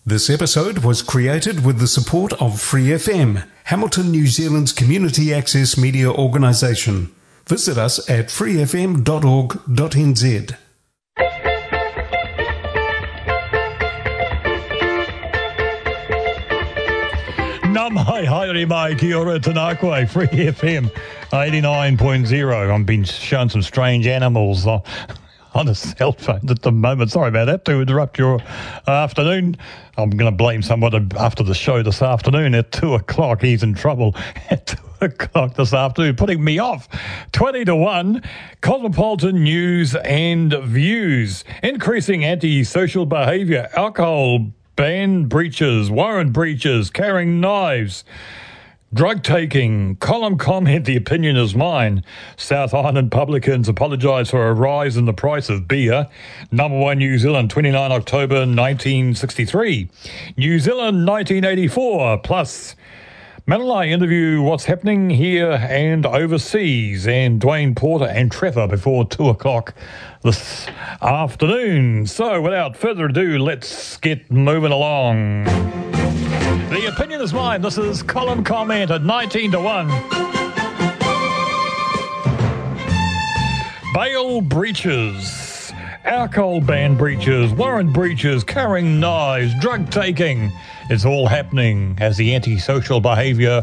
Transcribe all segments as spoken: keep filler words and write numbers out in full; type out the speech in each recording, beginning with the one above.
This episode was created with the support of Free F M, Hamilton, New Zealand's community access media organisation. Visit us at free f m dot org dot n z. Nam hai haere mai ki ora tanakwe, Free F M eighty-nine point oh. I've been shown some strange animals on, on a cell phone at the moment. Sorry about that, to interrupt your afternoon. I'm going to blame someone after the show this afternoon at two o'clock. He's in trouble at two o'clock this afternoon, putting me off. twenty to one, Cosmopolitan News and Views. Increasing anti-social behaviour, alcohol ban breaches, warrant breaches, carrying knives, drug taking, column comment, the opinion is mine. South Island publicans apologise for a rise in the price of beer. Number one New Zealand, twenty-ninth of October nineteen sixty-three. New Zealand nineteen eighty-four, plus Manalai interview what's happening here and overseas, and Dwayne Porter and Trevor before two o'clock this afternoon. So without further ado, let's get moving along. The opinion is mine. This is column comment at nineteen to one. Bail breaches, alcohol ban breaches, warrant breaches, carrying knives, drug taking. It's all happening as the antisocial behaviour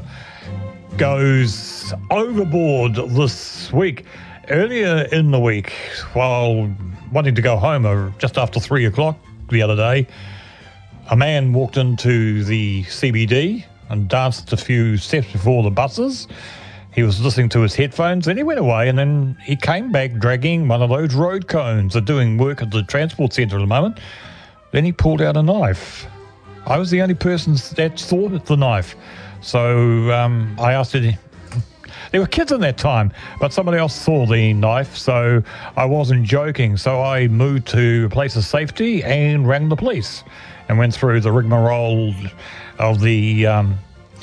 goes overboard this week. Earlier in the week, while wanting to go home uh, just after three o'clock the other day, a man walked into the C B D and danced a few steps before the buses. He was listening to his headphones, and he went away, and then he came back dragging one of those road cones. They're doing work at the transport centre at the moment. Then he pulled out a knife. I was the only person that saw the knife. So um, I asked him. There were kids in that time, but somebody else saw the knife, so I wasn't joking. So I moved to a place of safety and rang the police and went through the rigmarole of the um,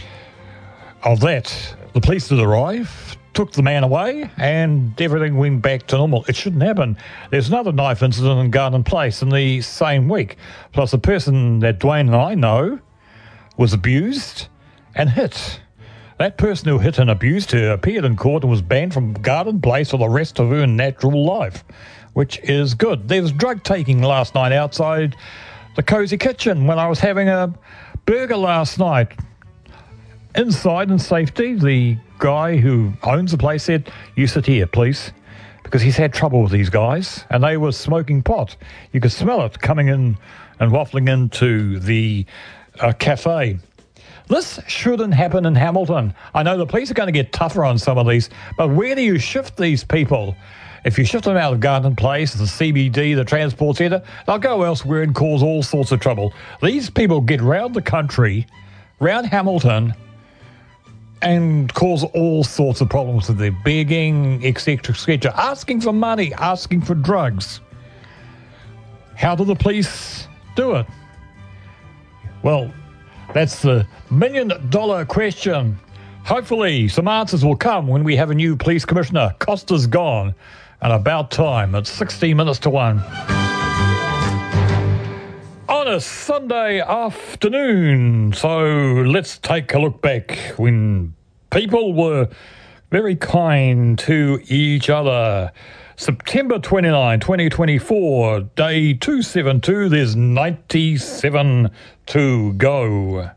of that. The police did arrive, took the man away, and everything went back to normal. It shouldn't happen. There's another knife incident in Garden Place in the same week. Plus, the person that Dwayne and I know was abused and hit. That person who hit and abused her appeared in court and was banned from Garden Place for the rest of her natural life, which is good. There was drug taking last night outside the Cozy Kitchen when I was having a burger last night. Inside in safety, the guy who owns the place said, "You sit here, please," because he's had trouble with these guys, and they were smoking pot. You could smell it coming in and waffling into the uh, cafe. This shouldn't happen in Hamilton. I know the police are going to get tougher on some of these, but where do you shift these people? If you shift them out of Garden Place, the C B D, the transport centre, they'll go elsewhere and cause all sorts of trouble. These people get round the country, round Hamilton, and cause all sorts of problems with their begging, et cetera, et cetera, asking for money, asking for drugs. How do the police do it? Well, that's the million-dollar question. Hopefully some answers will come when we have a new police commissioner. Costa's gone, and about time. It's sixteen minutes to one. On a Sunday afternoon, so let's take a look back when people were very kind to each other. September twenty-ninth, twenty twenty-four, day two seventy-two, there's ninety-seven to go.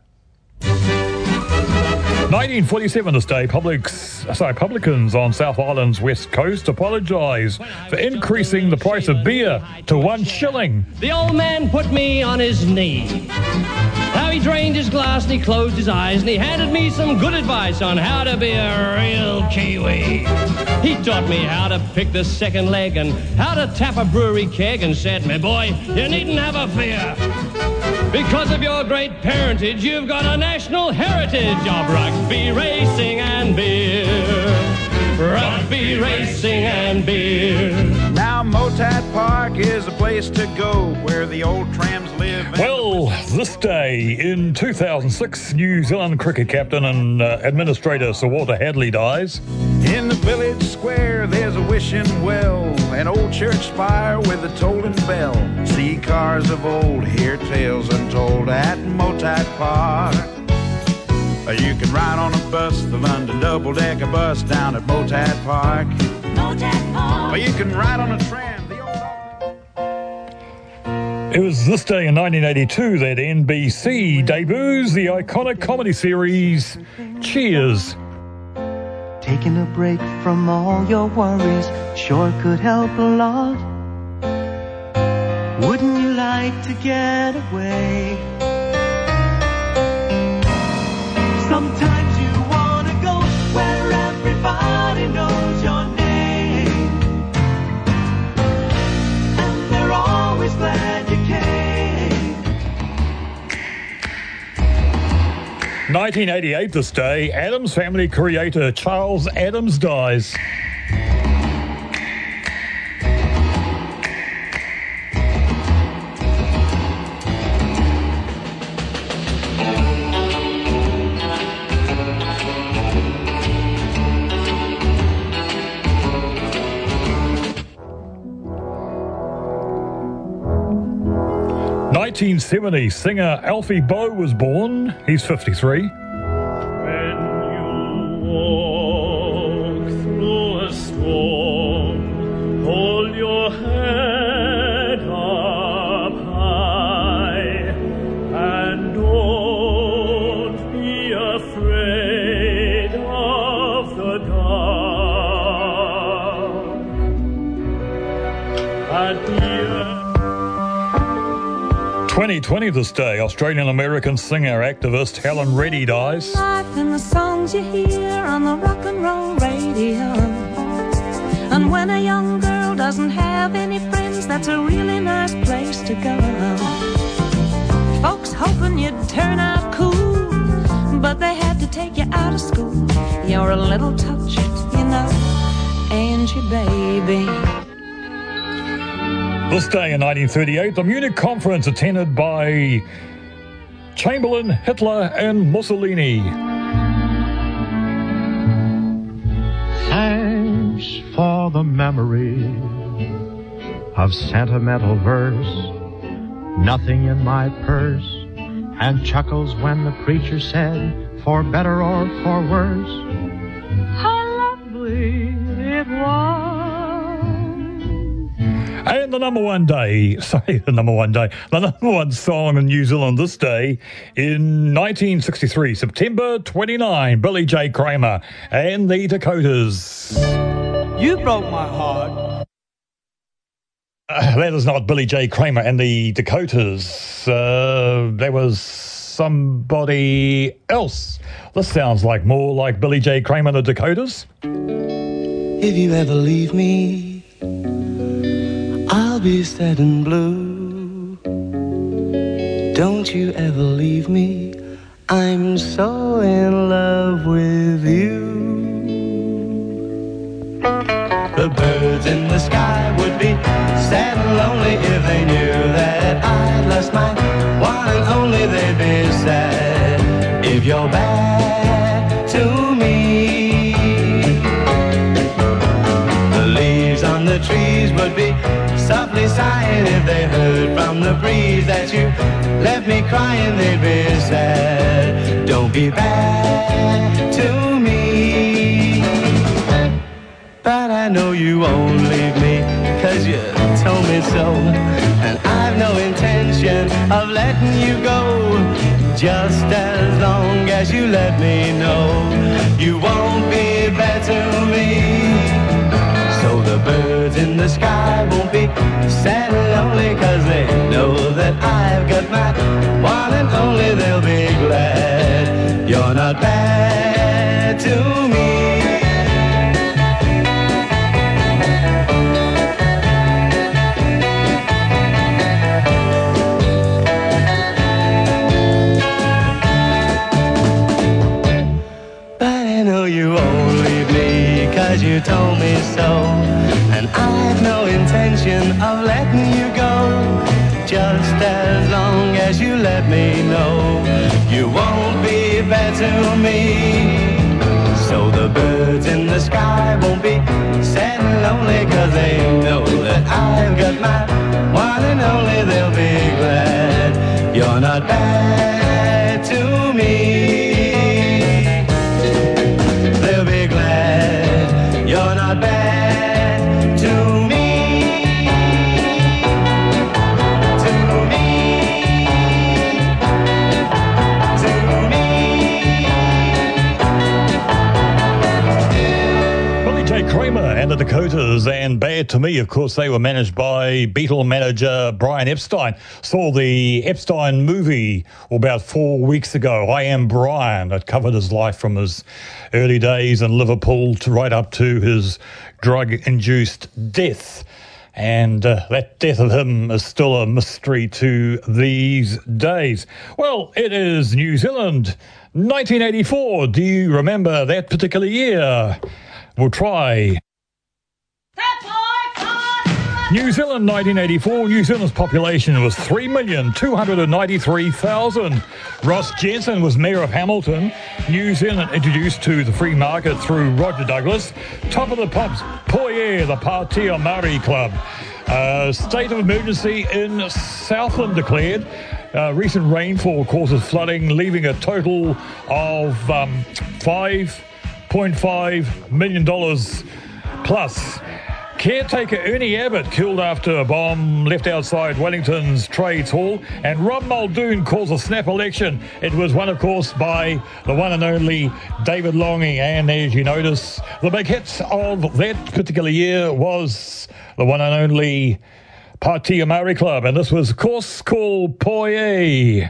nineteen forty-seven this day, publics, sorry, publicans on South Island's west coast apologise for increasing the price of beer to one shilling. The old man put me on his knee. Now he drained his glass and he closed his eyes and he handed me some good advice on how to be a real Kiwi. He taught me how to pick the second leg and how to tap a brewery keg and said, "My boy, you needn't have a fear. Because of your great parentage, you've got a national heritage of rugby, racing and beer. Rugby, racing and beer." Now Motat Park is a place to go where the old trams live. Well, this day in two thousand six, New Zealand cricket captain and uh, administrator Sir Walter Hadley dies. In the village square, there's a wishing well, an old church spire with a tolling bell. See cars of old, hear tales untold at Motat Park. You can ride on a bus, the London double-decker bus down at Motat Park. Motat Park. Or you can ride on a tram, the old... It was this day in nineteen eighty-two that N B C debuts the iconic comedy series Cheers. Taking a break from all your worries sure could help a lot. Wouldn't you like to get away? Sometimes you want to go where everybody knows your name, and they're always glad you came. nineteen eighty-eight this day, Addams Family creator Charles Addams dies. nineteen seventy, singer Alfie Boe was born. He's fifty-three. When you walk through a storm, hold your head up high, and don't be afraid of the dark. At the twenty twenty this day, Australian-American singer, activist Helen Reddy dies. Life in the songs you hear on the rock and roll radio. And when a young girl doesn't have any friends, that's a really nice place to go. Folks hoping you'd turn out cool, but they had to take you out of school. You're a little touched, you know, ain't you, baby? This day in nineteen thirty-eight, the Munich conference attended by Chamberlain, Hitler, and Mussolini. Thanks for the memory of sentimental verse, nothing in my purse, and chuckles when the preacher said, for better or for worse, how lovely it was. And the number one day, sorry, the number one day, the number one song in New Zealand this day in nineteen sixty-three, September twenty-ninth, Billy J. Kramer and the Dakotas. You broke my heart. Uh, that is not Billy J. Kramer and the Dakotas. Uh, that was somebody else. This sounds like more like Billy J. Kramer and the Dakotas. If you ever leave me, I'll be sad and blue. Don't you ever leave me, I'm so in love with you. The birds in the sky would be sad and lonely if they knew that I'd lost my one and only. They'd be sad if you're bad to me. The leaves on the trees would be softly sighing if they heard from the breeze that you left me crying. They'd be sad. Don't be bad to me. But I know you won't leave me, cause you told me so. And I've no intention of letting you go, just as long as you let me know you won't be bad to me. So the birds in the sky won't be sad and lonely, cause they know that I've got my one and only. They'll be glad you're not bad to me. But I know you won't leave me, cause you told me so. And I've no intention of letting you go, just as long as you let me know you won't be bad to me. So the birds in the sky won't be sad and lonely, cause they know that I've got my one and only. They'll be glad you're not bad Dakotas, and Bad to Me, of course, they were managed by Beatle manager Brian Epstein. Saw the Epstein movie about four weeks ago, I Am Brian. It covered his life from his early days in Liverpool to right up to his drug-induced death. And uh, that death of him is still a mystery to these days. Well, it is New Zealand, nineteen eighty-four. Do you remember that particular year? We'll try. New Zealand, nineteen eighty-four. New Zealand's population was three million two hundred ninety-three thousand. Ross Jensen was Mayor of Hamilton. New Zealand introduced to the free market through Roger Douglas. Top of the pops, Poie, the Pātea Māori Club. Uh, state of emergency in Southland declared. Uh, recent rainfall causes flooding, leaving a total of um, five point five million dollars plus. Caretaker Ernie Abbott killed after a bomb left outside Wellington's Trades Hall. And Rob Muldoon calls a snap election. It was won, of course, by the one and only David Longing. And as you notice, the big hits of that particular year was the one and only Pātea Māori Club. And this was, of course, called Poie.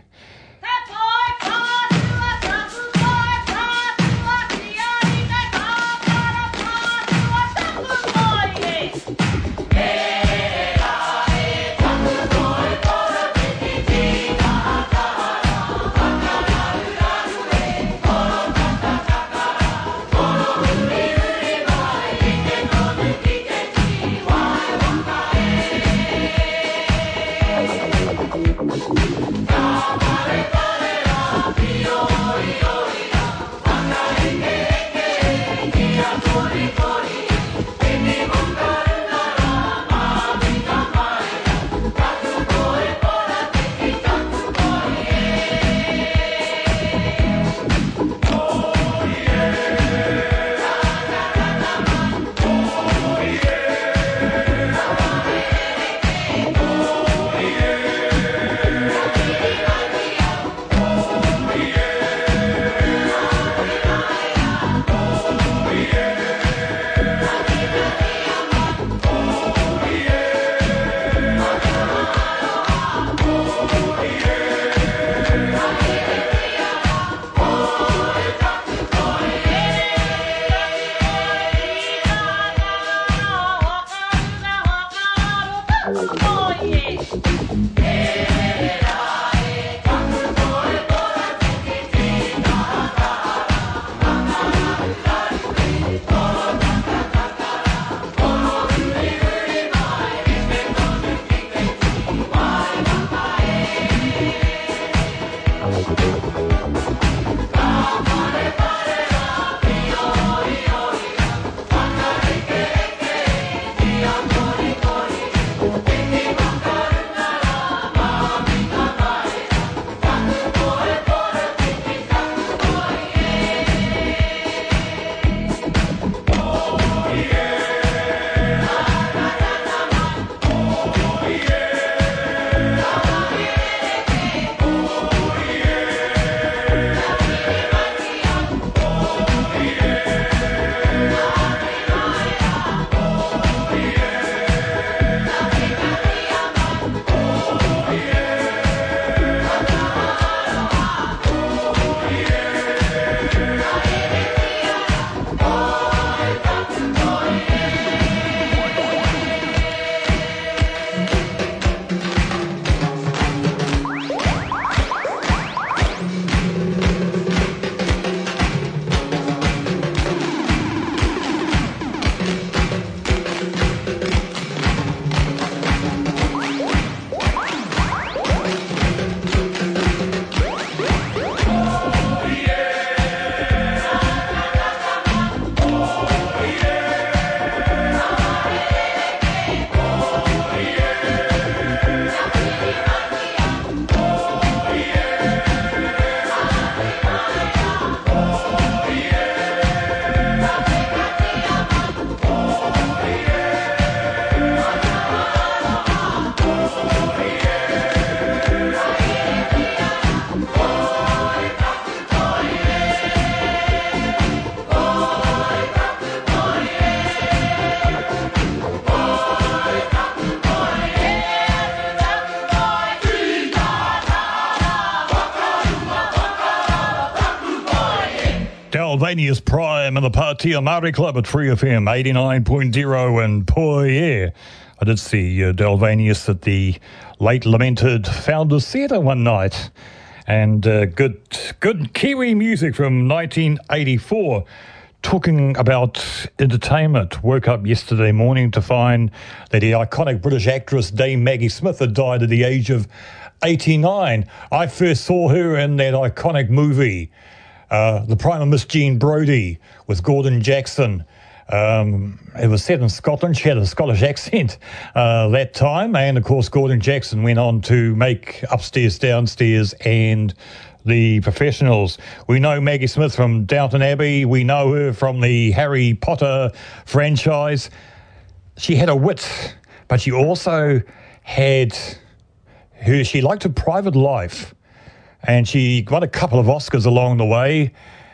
Delvanius Prime and the Partia Maori Club at Free F M eighty-nine point oh, and boy, yeah, I did see uh, Delvanius at the late lamented Founders Theatre one night, and uh, good, good Kiwi music from nineteen eighty-four. Talking about entertainment, woke up yesterday morning to find that the iconic British actress Dame Maggie Smith had died at the age of eighty-nine. I first saw her in that iconic movie, uh, The Prime of Miss Jean Brodie, with Gordon Jackson. Um, it was set in Scotland. She had a Scottish accent uh, that time. And, of course, Gordon Jackson went on to make Upstairs, Downstairs and The Professionals. We know Maggie Smith from Downton Abbey. We know her from the Harry Potter franchise. She had a wit, but she also had her, she liked her private life. And she won a couple of Oscars along the way.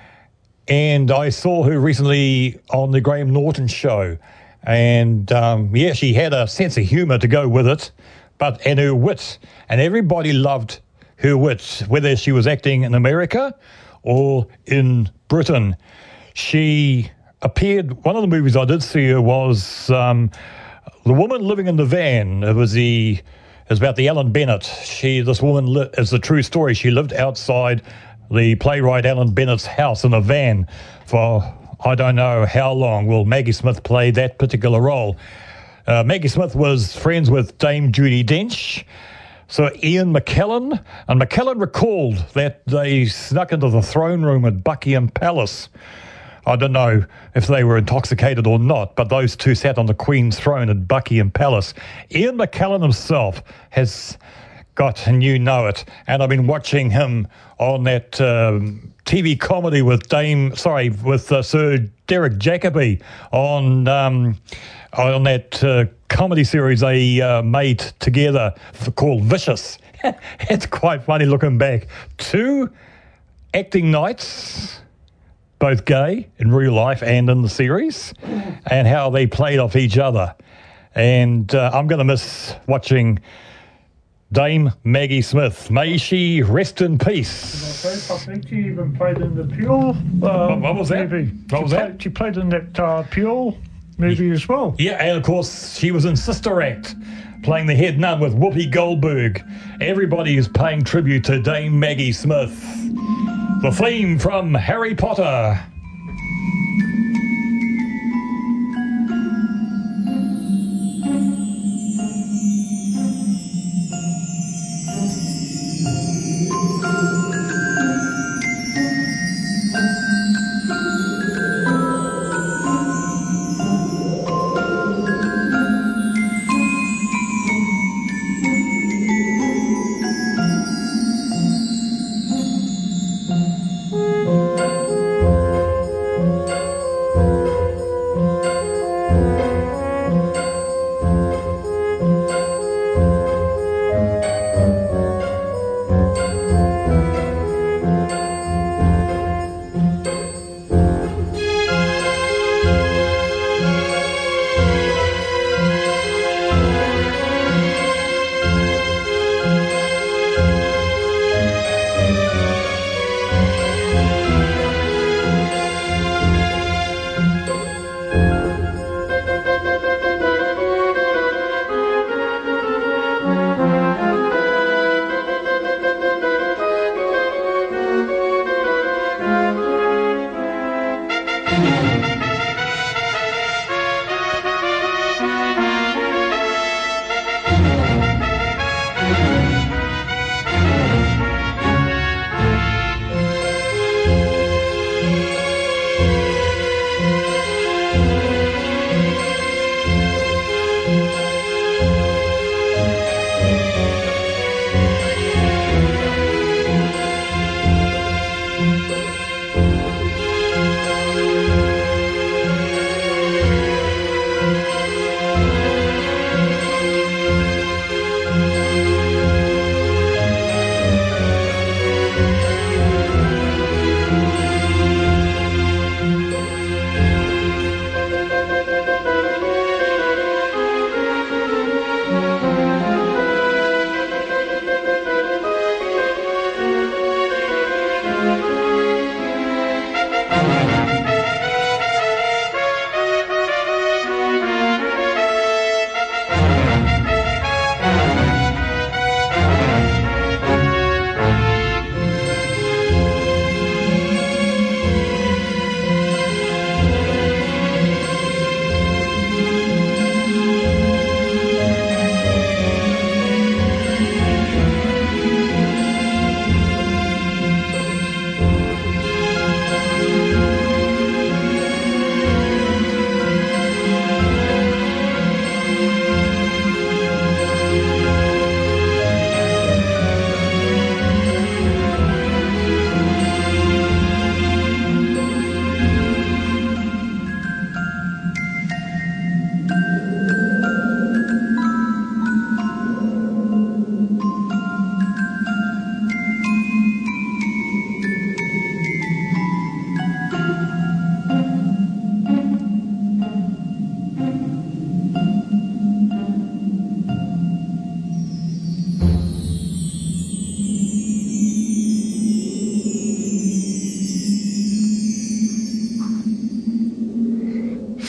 And I saw her recently on the Graham Norton show. And, um, yeah, she had a sense of humour to go with it, but and her wit. And everybody loved her wit, whether she was acting in America or in Britain. She appeared, one of the movies I did see her was um, The Woman Living in the Van. It was the, it was about the Ellen Bennett. She, this woman, li- it's a true story. She lived outside the playwright Ellen Bennett's house in a van for I don't know how long. Well, Maggie Smith played that particular role. Uh, Maggie Smith was friends with Dame Judi Dench, so Ian McKellen, and McKellen recalled that they snuck into the throne room at Buckingham Palace. I don't know if they were intoxicated or not, but those two sat on the Queen's throne at Buckingham Palace. Ian McKellen himself has got, and you know it, and I've been watching him on that um, T V comedy with Dame, sorry, with uh, Sir Derek Jacobi on um, on that uh, comedy series they uh, made together called Vicious. It's quite funny looking back. Two acting nights, both gay in real life and in the series, and how they played off each other. And uh, I'm going to miss watching Dame Maggie Smith. May she rest in peace. I think she even played in the Pure um, what, what was that? movie. What was she that? Played, she played in that uh, Pure movie as well. Yeah, and of course she was in Sister Act, playing the head nun with Whoopi Goldberg. Everybody is paying tribute to Dame Maggie Smith. The theme from Harry Potter.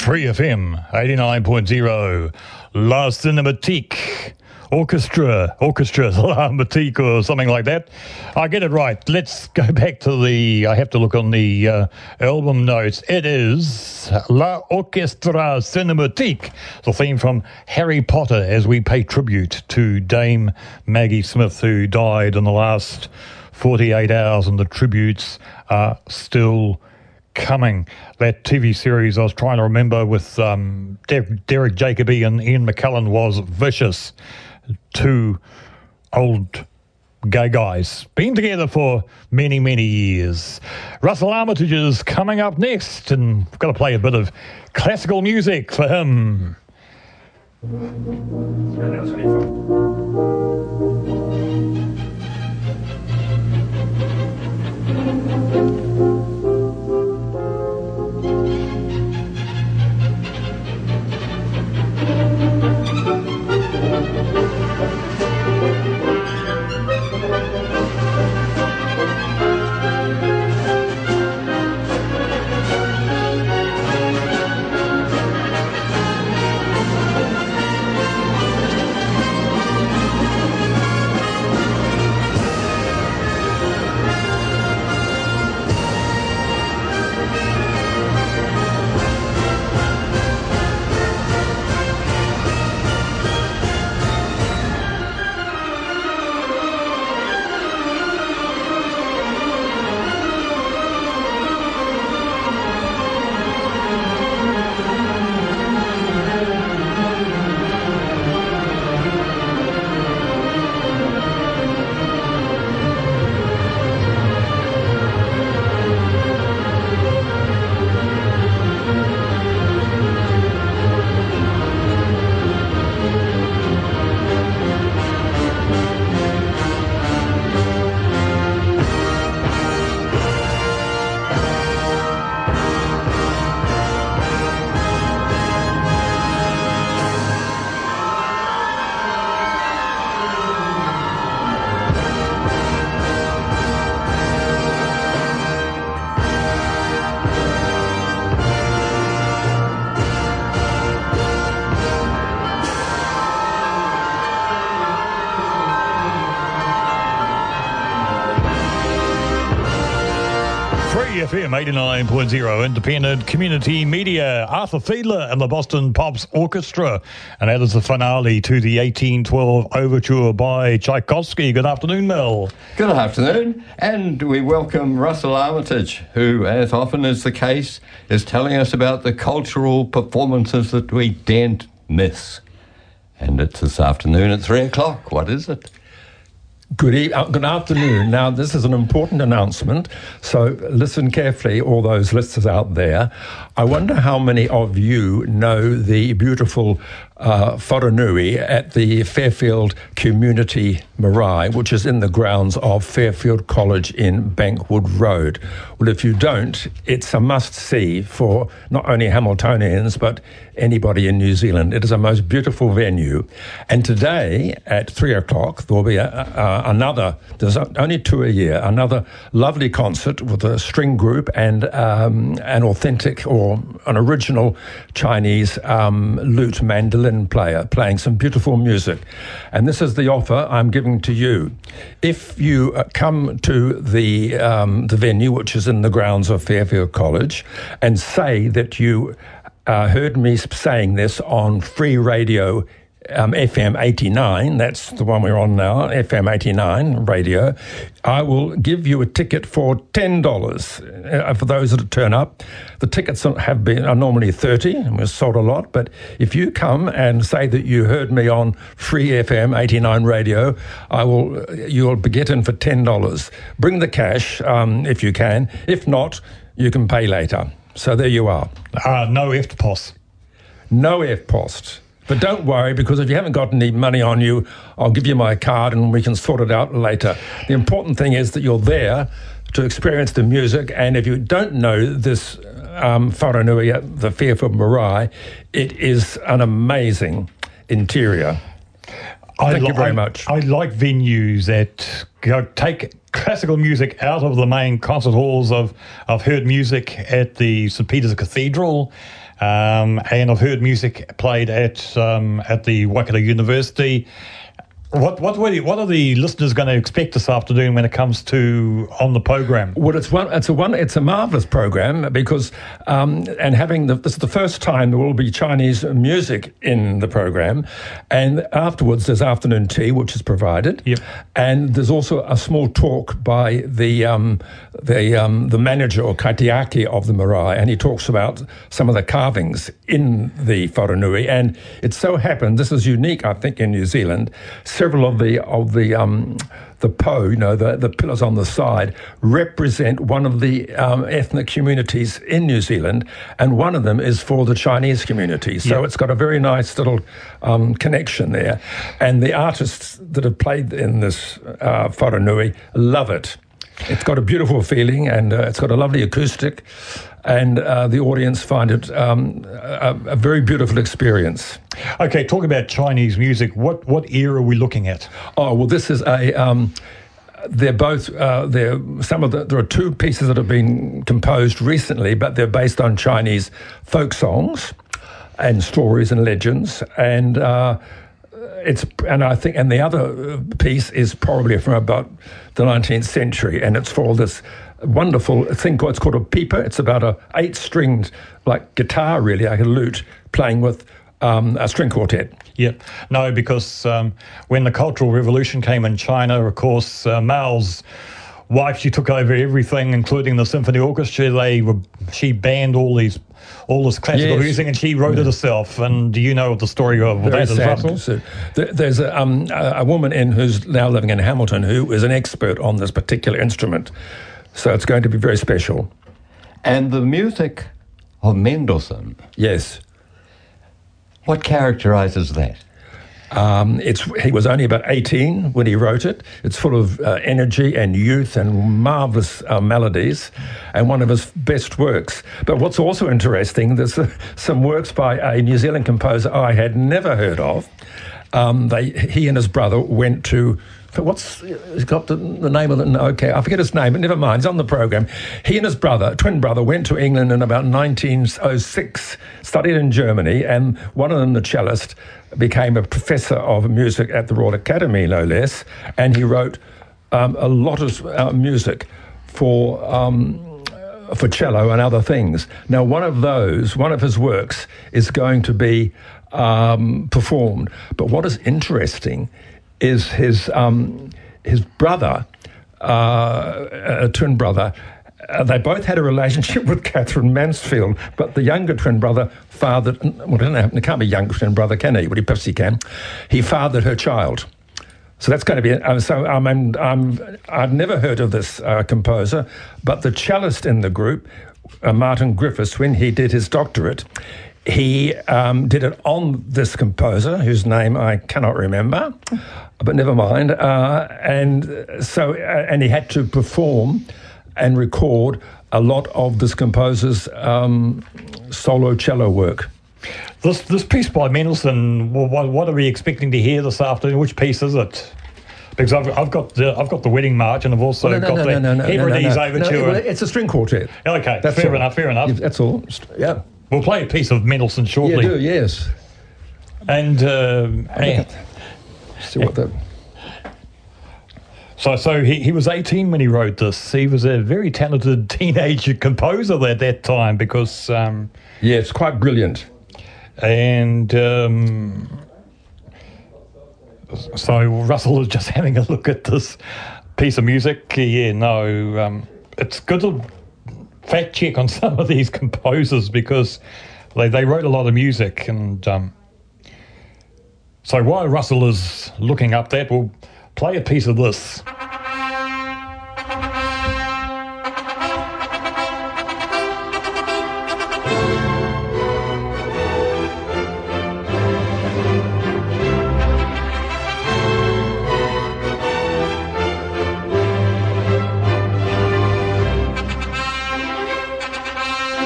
Free F M, eighty-nine point zero, La Cinematique. Orchestra, Orchestra, La Cinematique or something like that. I get it right. Let's go back to the, I have to look on the uh, album notes. It is La Orchestra Cinematique, the theme from Harry Potter, as we pay tribute to Dame Maggie Smith, who died in the last forty-eight hours, and the tributes are still coming. That T V series I was trying to remember with um, Der- Derek Jacobi and Ian McKellen was vicious. Two old gay guys, been together for many, many years. Russell Armitage is coming up next, and we've got to play a bit of classical music for him. F M eighty-nine point zero, independent community media. Arthur Fiedler and the Boston Pops Orchestra. And that is the finale to the eighteen twelve Overture by Tchaikovsky. Good afternoon, Mel. Good afternoon. And we welcome Russell Armitage, who, as often is the case, is telling us about the cultural performances that we daren't miss. And it's this afternoon at three o'clock. What is it? Good, e- uh, good afternoon. Now, this is an important announcement, so listen carefully, all those listeners out there. I wonder how many of you know the beautiful uh, Wharenui at the Fairfield Community Marae, which is in the grounds of Fairfield College in Bankwood Road. Well, if you don't, it's a must-see for not only Hamiltonians, but anybody in New Zealand. It is a most beautiful venue. And today, at three o'clock, there will be a, a, another, there's only two a year, another lovely concert with a string group and um, an authentic or an original Chinese um, lute mandolin player playing some beautiful music. And this is the offer I'm giving to you. If you uh, come to the um, the venue, which is in the grounds of Fairfield College, and say that you uh, heard me saying this on Free Radio Um, F M eighty-nine, that's the one we're on now, F M eighty-nine radio, I will give you a ticket for ten dollars uh, for those that turn up. The tickets have been are normally thirty dollars, and we've sold a lot, but if you come and say that you heard me on Free F M eighty-nine radio, I will. You'll be getting for ten dollars. Bring the cash um, if you can. If not, you can pay later. So there you are. Uh, no F T P O S. No F T P O S. But don't worry, because if you haven't got any money on you, I'll give you my card and we can sort it out later. The important thing is that you're there to experience the music, and if you don't know this um, Wharenui at the Fairfield Marae, it is an amazing interior. I Thank li- you very I, much. I like venues that go take classical music out of the main concert halls. I've, I've heard music at the Saint Peter's Cathedral, um, and I've heard music played at um, at the Waikato University. What what were the, what are the listeners going to expect this afternoon when it comes to on the program? Well, it's one. It's a one. It's a marvelous program because, um, and having the, this is the first time there will be Chinese music in the program, and afterwards there's afternoon tea which is provided. Yep. And there's also a small talk by the um, the um, the manager or kaitiaki of the marae, and he talks about some of the carvings in the wharenui. And it so happened this is unique, I think, in New Zealand. Several of the of the um, the po, you know, the, the pillars on the side, represent one of the um, ethnic communities in New Zealand, and one of them is for the Chinese community. So yeah. It's got a very nice little um, connection there. And the artists that have played in this uh, wharenui love it. It's got a beautiful feeling, and uh, it's got a lovely acoustic, and uh, the audience find it um, a, a very beautiful experience. Okay, talk about Chinese music. What what era are we looking at? Oh well, this is a. Um, they're both. Uh, they're some of the. There are two pieces that have been composed recently, but they're based on Chinese folk songs, and stories and legends, and. Uh, It's and I think and the other piece is probably from about the nineteenth century, and it's for this wonderful thing called it's called a pipa. It's about a eight-stringed like guitar, really, like a lute, playing with um, a string quartet. Yep. No, because um, when the Cultural Revolution came in China, of course, uh, Mao's wife, she took over everything, including the symphony orchestra. They were she banned all these. all this classical Yes. music, and she wrote yeah. it herself. And do you know the story of Very that as sad. Russell? So there, there's a, um, a woman in who's now living in Hamilton who is an expert on this particular instrument. So it's going to be very special. And the music of Mendelssohn. Yes. What characterizes that? Um, it's he was only about eighteen when he wrote it. It's full of uh, energy and youth and marvellous uh, melodies, and one of his best works. But what's also interesting, there's uh, some works by a New Zealand composer I had never heard of. Um, they, he and his brother went to. What's he's got the, the name of the? Okay, I forget his name, but never mind. He's on the program. He and his brother, twin brother, went to England in about nineteen oh six, studied in Germany, and one of them, the cellist, became a professor of music at the Royal Academy, no less, and he wrote um, a lot of uh, music for um, for cello and other things. Now, one of those, one of his works, is going to be um, performed. But what is interesting is his um, his brother, uh, a twin brother. Uh, they both had a relationship with Catherine Mansfield, but the younger twin brother fathered. Well, it doesn't happen. It can't be younger twin brother, can he? Well, he perhaps he can. He fathered her child. So that's going to be. Uh, so I'm, I'm, I'm. I've never heard of this uh, composer, but the cellist in the group, uh, Martin Griffiths, when he did his doctorate, he um, did it on this composer, whose name I cannot remember, but never mind. Uh, and so, uh, and he had to perform and record a lot of this composer's um, solo cello work. This this piece by Mendelssohn. What, what are we expecting to hear this afternoon? Which piece is it? Because I've, I've got the I've got the Wedding March, and I've also well, no, got no, the no, no, Hebrides no, no, no. Overture. No, it's a string quartet. Okay, that's fair all. enough. Fair enough. That's all. Yeah. We'll play a piece of Mendelssohn shortly. Yeah, do yes. And um, and see what the. So, so he, he was eighteen when he wrote this. He was a very talented teenage composer at that time because... Um, yeah, it's quite brilliant. And um, so Russell is just having a look at this piece of music. Yeah, no, um, it's good to fact check on some of these composers because they, they wrote a lot of music. And um, so while Russell is looking up that, we'll play a piece of this.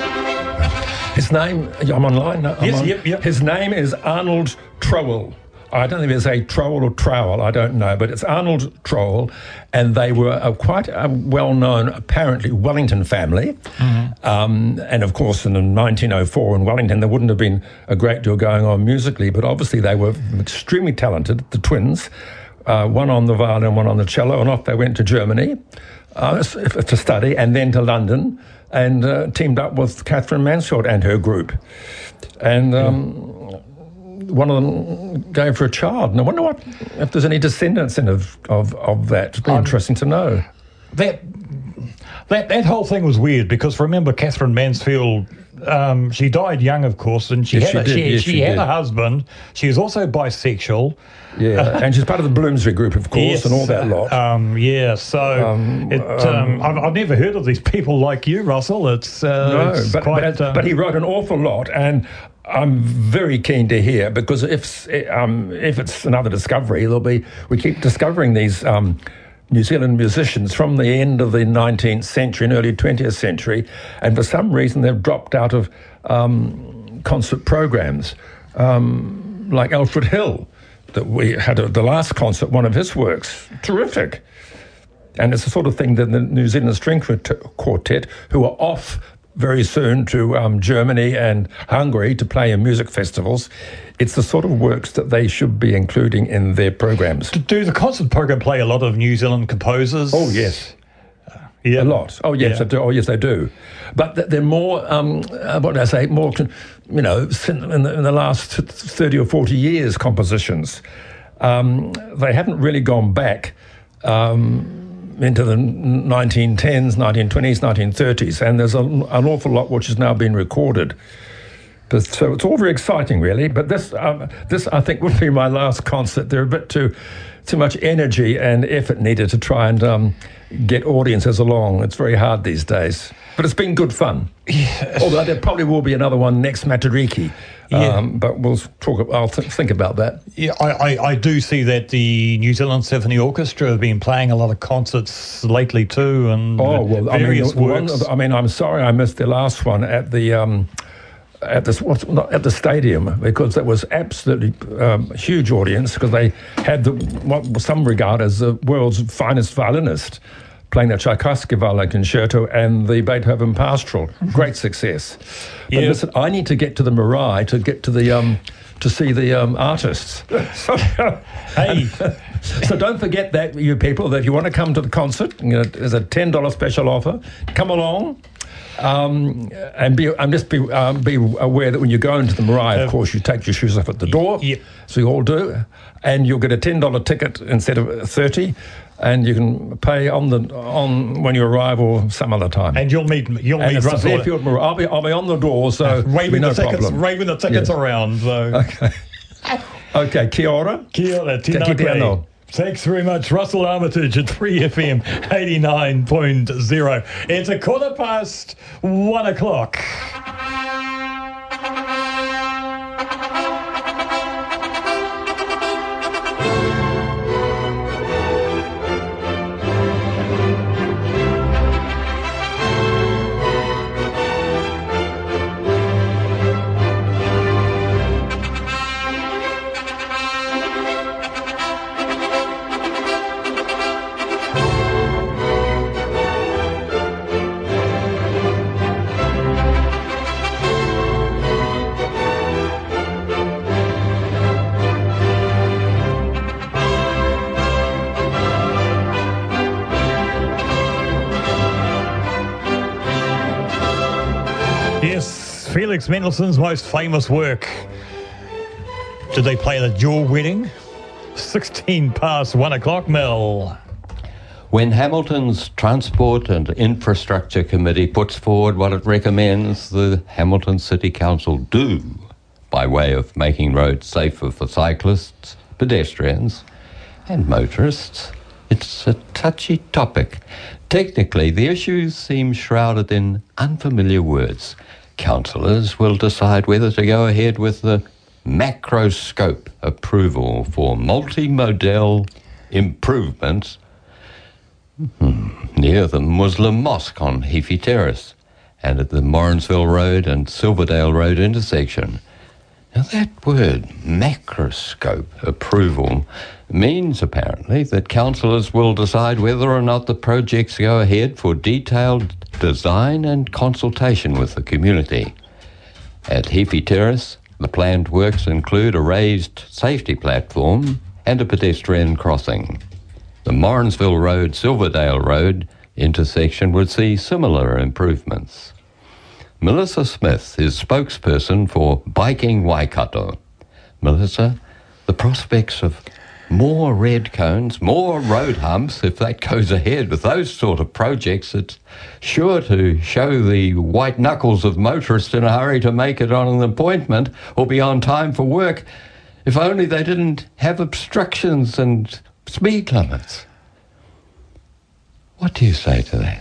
His name, I'm online. I'm yes, on, yep, yep. His name is Arnold Trowell. I don't think there's a Troll or Trowell, I don't know, but it's Arnold Troll, and they were a quite a well-known, apparently, Wellington family. Mm-hmm. Um, and, of course, in nineteen oh four in Wellington, there wouldn't have been a great deal going on musically, but obviously they were extremely talented, the twins, uh, one on the violin, one on the cello, and off they went to Germany uh, to study, and then to London, and uh, teamed up with Catherine Mansfield and her group. And... Um, yeah. One of them going for a child, and I wonder what if there's any descendants in of of, of that. It'd be um, interesting to know. That that that whole thing was weird because remember Catherine Mansfield, um, she died young, of course, and she yes, had she, a, she, yes, she, she had did. a husband. She was also bisexual. Yeah, uh, and she's part of the Bloomsbury group, of course, yes, and all that lot. Um, yeah, so um, it, um, um, I've, I've never heard of these people like you, Russell. It's uh, no, it's but quite, but, um, but he wrote an awful lot, and I'm very keen to hear because if um, if it's another discovery, there'll be we keep discovering these um, New Zealand musicians from the end of the nineteenth century and early twentieth century, and for some reason they've dropped out of um, concert programs, um, like Alfred Hill, that we had a, the last concert, one of his works, terrific. And it's the sort of thing that the New Zealand String Quartet, who are off very soon to um, Germany and Hungary to play in music festivals, it's the sort of works that they should be including in their programs. Do the concert program play a lot of New Zealand composers? Oh, yes. Uh, yeah. A lot. Oh, yes, yeah. they do. Oh, yes, they do. But they're more, um, what do I say, more, you know, in the, in the last thirty or forty years compositions. Um, they haven't really gone back um, into the nineteen tens, nineteen twenties, nineteen thirties, and there's a, an awful lot which has now been recorded. But, so it's all very exciting, really. But this, um, this I think, would be my last concert. There's a bit too, too much energy and effort needed to try and um, get audiences along. It's very hard these days. But it's been good fun. Yes. Although there probably will be another one next Matariki. Yeah. Um, but we'll talk. I'll th- think about that. Yeah, I, I, I do see that the New Zealand Symphony Orchestra have been playing a lot of concerts lately too, and oh well, various I mean, works. One, I mean, I'm sorry I missed the last one at the um, at the what's, not at the stadium because that was absolutely um, huge audience because they had the what some regard as the world's finest violinist playing the Tchaikovsky Violin Concerto and the Beethoven Pastoral. Great success. But yeah. listen, I need to get to the Marais to get to the um, to see the um, artists. Hey, so don't forget that, you people, that if you want to come to the concert, you know, there's a ten dollars special offer. Come along. Um, and be and just be um, be aware that when you go into the Marais, of course, you take your shoes off at the door. Yep. So you all do, and you'll get a ten dollar ticket instead of thirty. And you can pay on the on when you arrive or some other time. And you'll meet you'll and meet it's Russell. Fairfield, I'll be I'll be on the door, so waving no the tickets, problem. waving the tickets yeah. around. So okay, okay. Kia ora. Kia ora. Te kite anō. Thanks very much, Russell Armitage at three F M eighty-nine point zero. It's a quarter past one o'clock. Felix Mendelssohn's most famous work. Did they play it at your wedding? sixteen past one o'clock, Mel. When Hamilton's Transport and Infrastructure Committee puts forward what it recommends the Hamilton City Council do by way of making roads safer for cyclists, pedestrians and motorists, it's a touchy topic. Technically, the issues seem shrouded in unfamiliar words. Councillors will decide whether to go ahead with the macroscope approval for multi-modal improvements. Hmm. Near the Muslim Mosque on Heafy Terrace and at the Morrinsville Road and Silverdale Road intersection. Now that word, macroscope approval, means apparently that councillors will decide whether or not the projects go ahead for detailed design and consultation with the community. At Heaphy Terrace, the planned works include a raised safety platform and a pedestrian crossing. The Morrinsville Road, Silverdale Road intersection would see similar improvements. Melissa Smith is spokesperson for Biking Waikato. Melissa, the prospects of more red cones, more road humps, if that goes ahead with those sort of projects, it's sure to show the white knuckles of motorists in a hurry to make it on an appointment or be on time for work, if only they didn't have obstructions and speed limits. What do you say to that?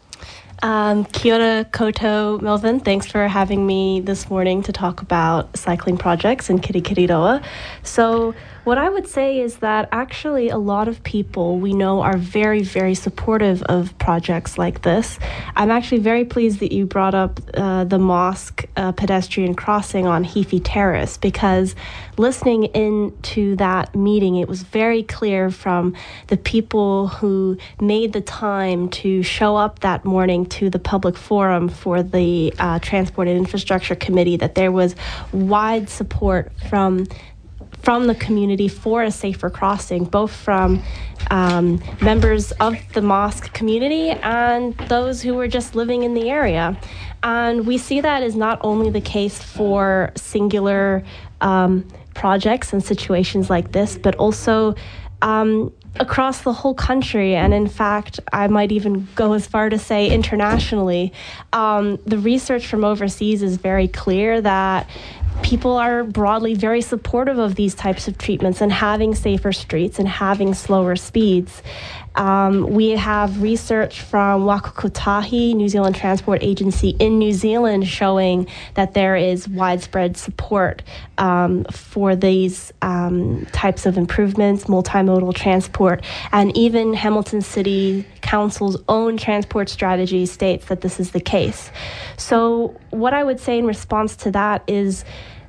Um, kia ora koutou, Melvin. Thanks for having me this morning to talk about cycling projects in Kirikiriroa. So what I would say is that actually a lot of people we know are very, very supportive of projects like this. I'm actually very pleased that you brought up uh, the mosque uh, pedestrian crossing on Heaphy Terrace, because listening into that meeting, it was very clear from the people who made the time to show up that morning to the public forum for the uh, Transport and Infrastructure Committee that there was wide support from from the community for a safer crossing, both from um, members of the mosque community and those who were just living in the area. And we see that is not only the case for singular um, projects and situations like this, but also um, across the whole country. And in fact, I might even go as far to say internationally. Um, the research from overseas is very clear that people are broadly very supportive of these types of treatments and having safer streets and having slower speeds. Um, we have research from Waka Kotahi, New Zealand Transport Agency in New Zealand, showing that there is widespread support um, for these um, types of improvements, multimodal transport, and even Hamilton City Council's own transport strategy states that this is the case. So what I would say in response to that is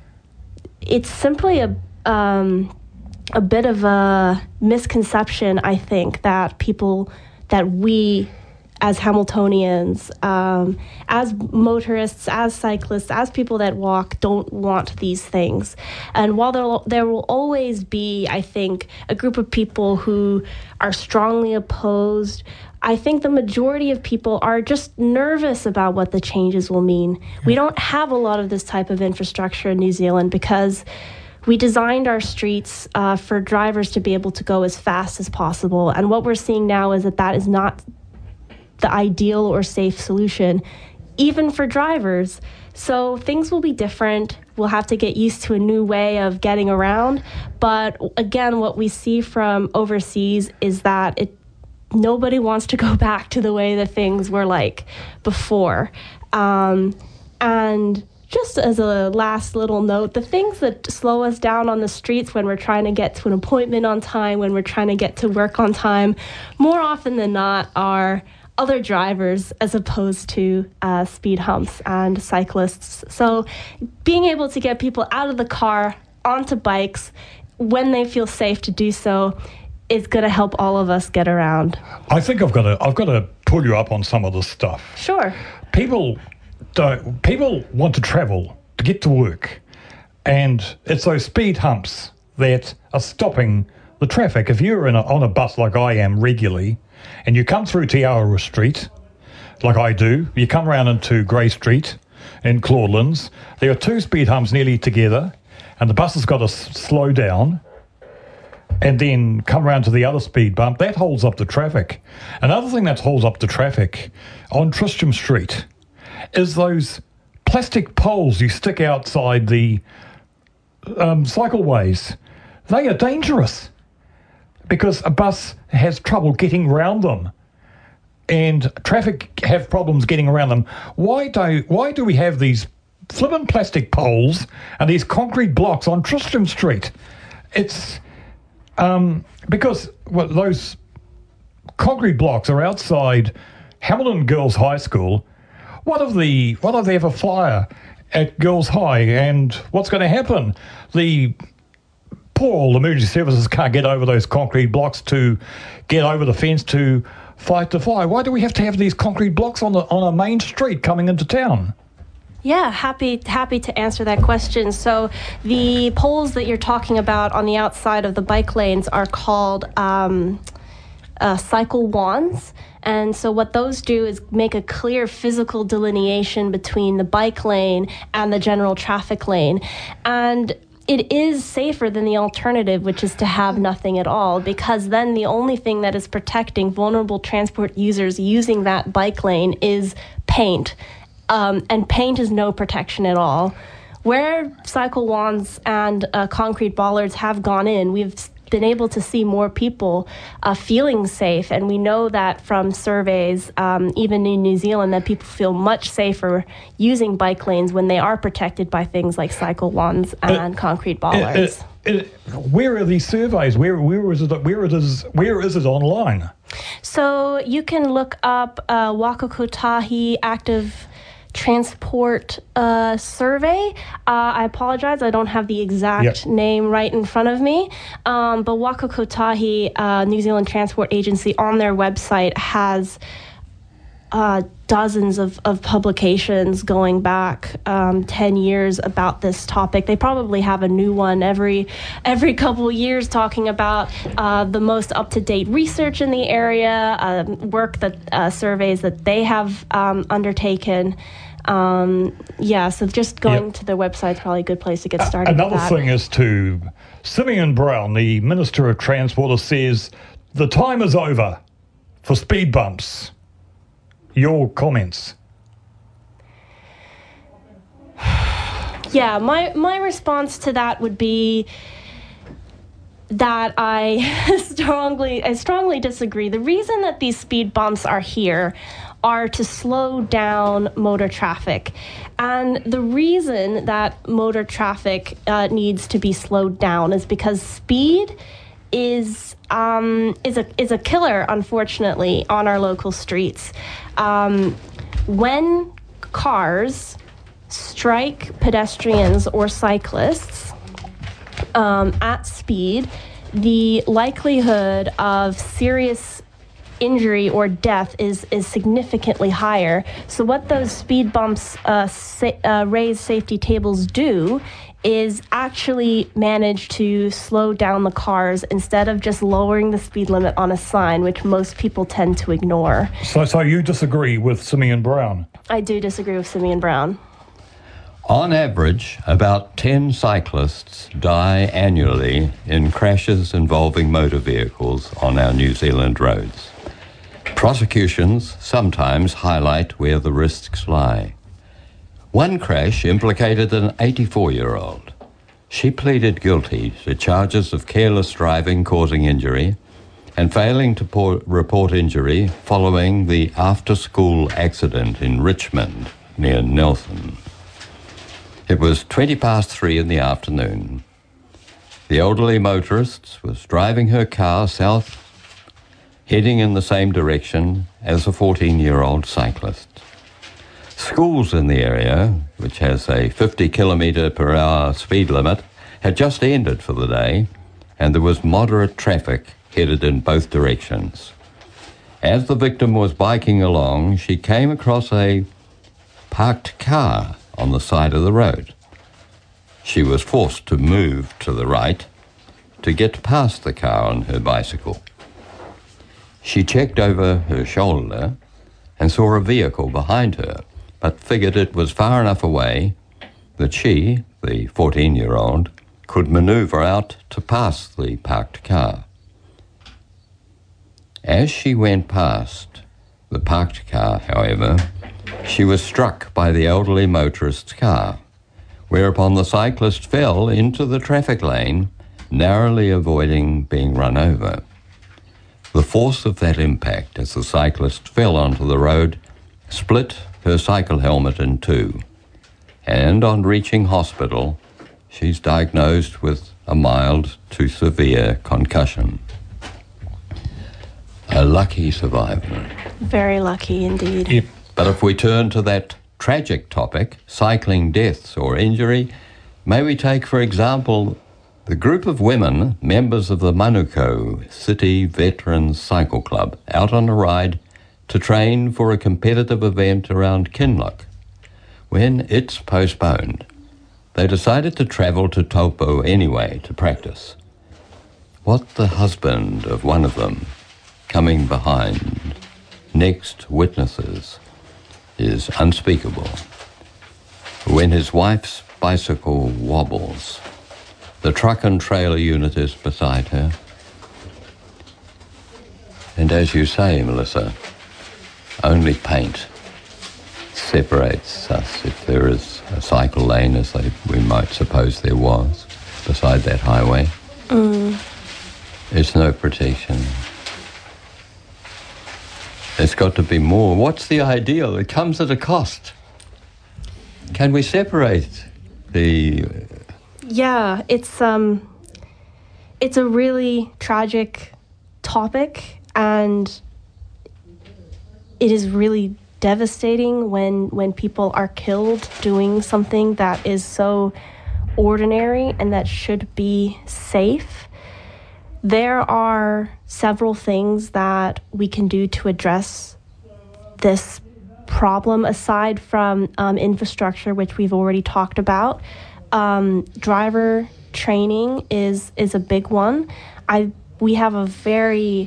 it's simply a um, a bit of a misconception, I think, that people, that we as Hamiltonians, um, as motorists, as cyclists, as people that walk, don't want these things. And while there, there will always be, I think, a group of people who are strongly opposed, I think the majority of people are just nervous about what the changes will mean. Yeah. We don't have a lot of this type of infrastructure in New Zealand because we designed our streets uh, for drivers to be able to go as fast as possible. And what we're seeing now is that that is not the ideal or safe solution, even for drivers. So things will be different. We'll have to get used to a new way of getting around. But again, what we see from overseas is that it nobody wants to go back to the way that things were like before. Um, and just as a last little note, the things that slow us down on the streets when we're trying to get to an appointment on time, when we're trying to get to work on time, more often than not are other drivers as opposed to uh, speed humps and cyclists. So being able to get people out of the car, onto bikes, when they feel safe to do so, is going to help all of us get around. I think I've got to I've got to pull you up on some of this stuff. Sure. People don't. People want to travel to get to work, and it's those speed humps that are stopping the traffic. If you're in a, on a bus like I am regularly, and you come through Te Aroha Street, like I do, you come around into Grey Street in Claudelands, there are two speed humps nearly together, and the bus has got to s- slow down and then come around to the other speed bump. That holds up the traffic. Another thing that holds up the traffic on Tristram Street is those plastic poles you stick outside the um, cycleways. They are dangerous because a bus has trouble getting around them and traffic have problems getting around them. Why do, why do we have these flippin' plastic poles and these concrete blocks on Tristram Street? It's um, because well, those concrete blocks are outside Hamilton Girls High School. What if the what if they have a fire at Girls High, and what's going to happen? The poor emergency services can't get over those concrete blocks to get over the fence to fight the fire. Why do we have to have these concrete blocks on the on a main street coming into town? Yeah, happy happy to answer that question. So the poles that you're talking about on the outside of the bike lanes are called um, uh, cycle wands. And so what those do is make a clear physical delineation between the bike lane and the general traffic lane. And it is safer than the alternative, which is to have nothing at all, because then the only thing that is protecting vulnerable transport users using that bike lane is paint. Um, and paint is no protection at all. Where cycle wands and uh, concrete bollards have gone in, we've been able to see more people uh, feeling safe. And we know that from surveys, um, even in New Zealand, that people feel much safer using bike lanes when they are protected by things like cycle wands and uh, concrete bollards. Uh, uh, uh, where are these surveys? Where where is it? Where it is? Where is it online? So you can look up uh, Waka Kotahi Active Transport uh, survey. Uh, I apologize, I don't have the exact yep. name right in front of me, um, but Waka Kotahi, uh, New Zealand Transport Agency, on their website has uh, dozens of, of publications going back um, ten years about this topic. They probably have a new one every every couple of years talking about uh, the most up-to-date research in the area, uh, work that uh, surveys that they have um, undertaken. Um, yeah, so just going yep. to their website is probably a good place to get started. Uh, another with that. thing is to Simeon Brown, the Minister of Transport, says the time is over for speed bumps. Your comments? Yeah, my, my response to that would be that I strongly I strongly disagree. The reason that these speed bumps are here are to slow down motor traffic. And the reason that motor traffic uh, needs to be slowed down is because speed is um, is a is a killer, unfortunately, on our local streets. Um, when cars strike pedestrians or cyclists um, at speed, the likelihood of serious injury or death is is significantly higher. So what those speed bumps uh, sa- uh, raised safety tables do is actually manage to slow down the cars instead of just lowering the speed limit on a sign, which most people tend to ignore. So, so you disagree with Simeon Brown? I do disagree with Simeon Brown. On average, about ten cyclists die annually in crashes involving motor vehicles on our New Zealand roads. Prosecutions sometimes highlight where the risks lie. One crash implicated an eighty-four-year-old. She pleaded guilty to charges of careless driving causing injury and failing to por- report injury following the after-school accident in Richmond near Nelson. It was twenty past three in the afternoon. The elderly motorist was driving her car south, heading in the same direction as a fourteen-year-old cyclist. Schools in the area, which has a fifty kilometre per hour speed limit, had just ended for the day, and there was moderate traffic headed in both directions. As the victim was biking along, she came across a parked car on the side of the road. She was forced to move to the right to get past the car on her bicycle. She checked over her shoulder and saw a vehicle behind her, but figured it was far enough away that she, the fourteen-year-old, could maneuver out to pass the parked car. As she went past the parked car, however, she was struck by the elderly motorist's car, whereupon the cyclist fell into the traffic lane, narrowly avoiding being run over. The force of that impact as the cyclist fell onto the road split her cycle helmet in two, and on reaching hospital, she's diagnosed with a mild to severe concussion. A lucky survivor. Very lucky indeed. Yep. But if we turn to that tragic topic, cycling deaths or injury, may we take, for example, the group of women, members of the Manukau City Veterans Cycle Club, out on a ride to train for a competitive event around Kinloch. When it's postponed, they decided to travel to Taupo anyway to practice. What the husband of one of them, coming behind, next witnesses, is unspeakable. When his wife's bicycle wobbles, the truck and trailer unit is beside her. And as you say, Melissa, only paint separates us, if there is a cycle lane, as they, we might suppose there was, beside that highway. Mm. There's no protection. There's got to be more. What's the ideal? It comes at a cost. Can we separate the... Yeah, it's um, it's a really tragic topic, and it is really devastating when when people are killed doing something that is so ordinary and that should be safe. There are several things that we can do to address this problem, aside from um, infrastructure, which we've already talked about. Um, driver training is is a big one. I we have a very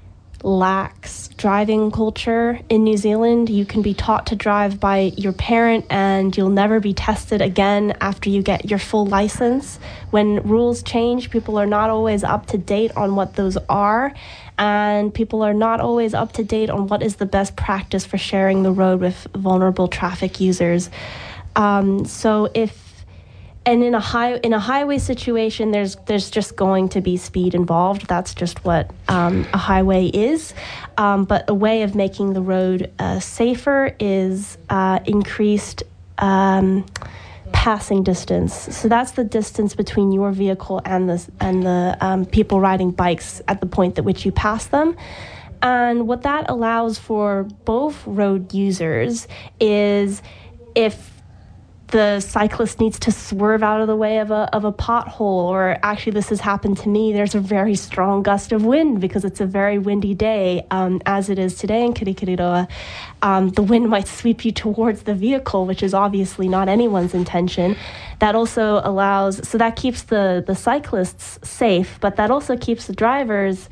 lax driving culture in New Zealand. You can be taught to drive by your parent and you'll never be tested again after you get your full license. When rules change, people are not always up to date on what those are, and people are not always up to date on what is the best practice for sharing the road with vulnerable traffic users. Um, so if And in a high in a highway situation, there's there's just going to be speed involved. That's just what um, a highway is. Um, but a way of making the road uh, safer is uh, increased um, passing distance. So that's the distance between your vehicle and the and the um, people riding bikes at the point at which you pass them. And what that allows for both road users is, if the cyclist needs to swerve out of the way of a of a pothole, or actually this has happened to me, there's a very strong gust of wind because it's a very windy day, um, as it is today in Kirikiriroa. Um, the wind might sweep you towards the vehicle, which is obviously not anyone's intention. That also allows, so that keeps the, the cyclists safe, but that also keeps the drivers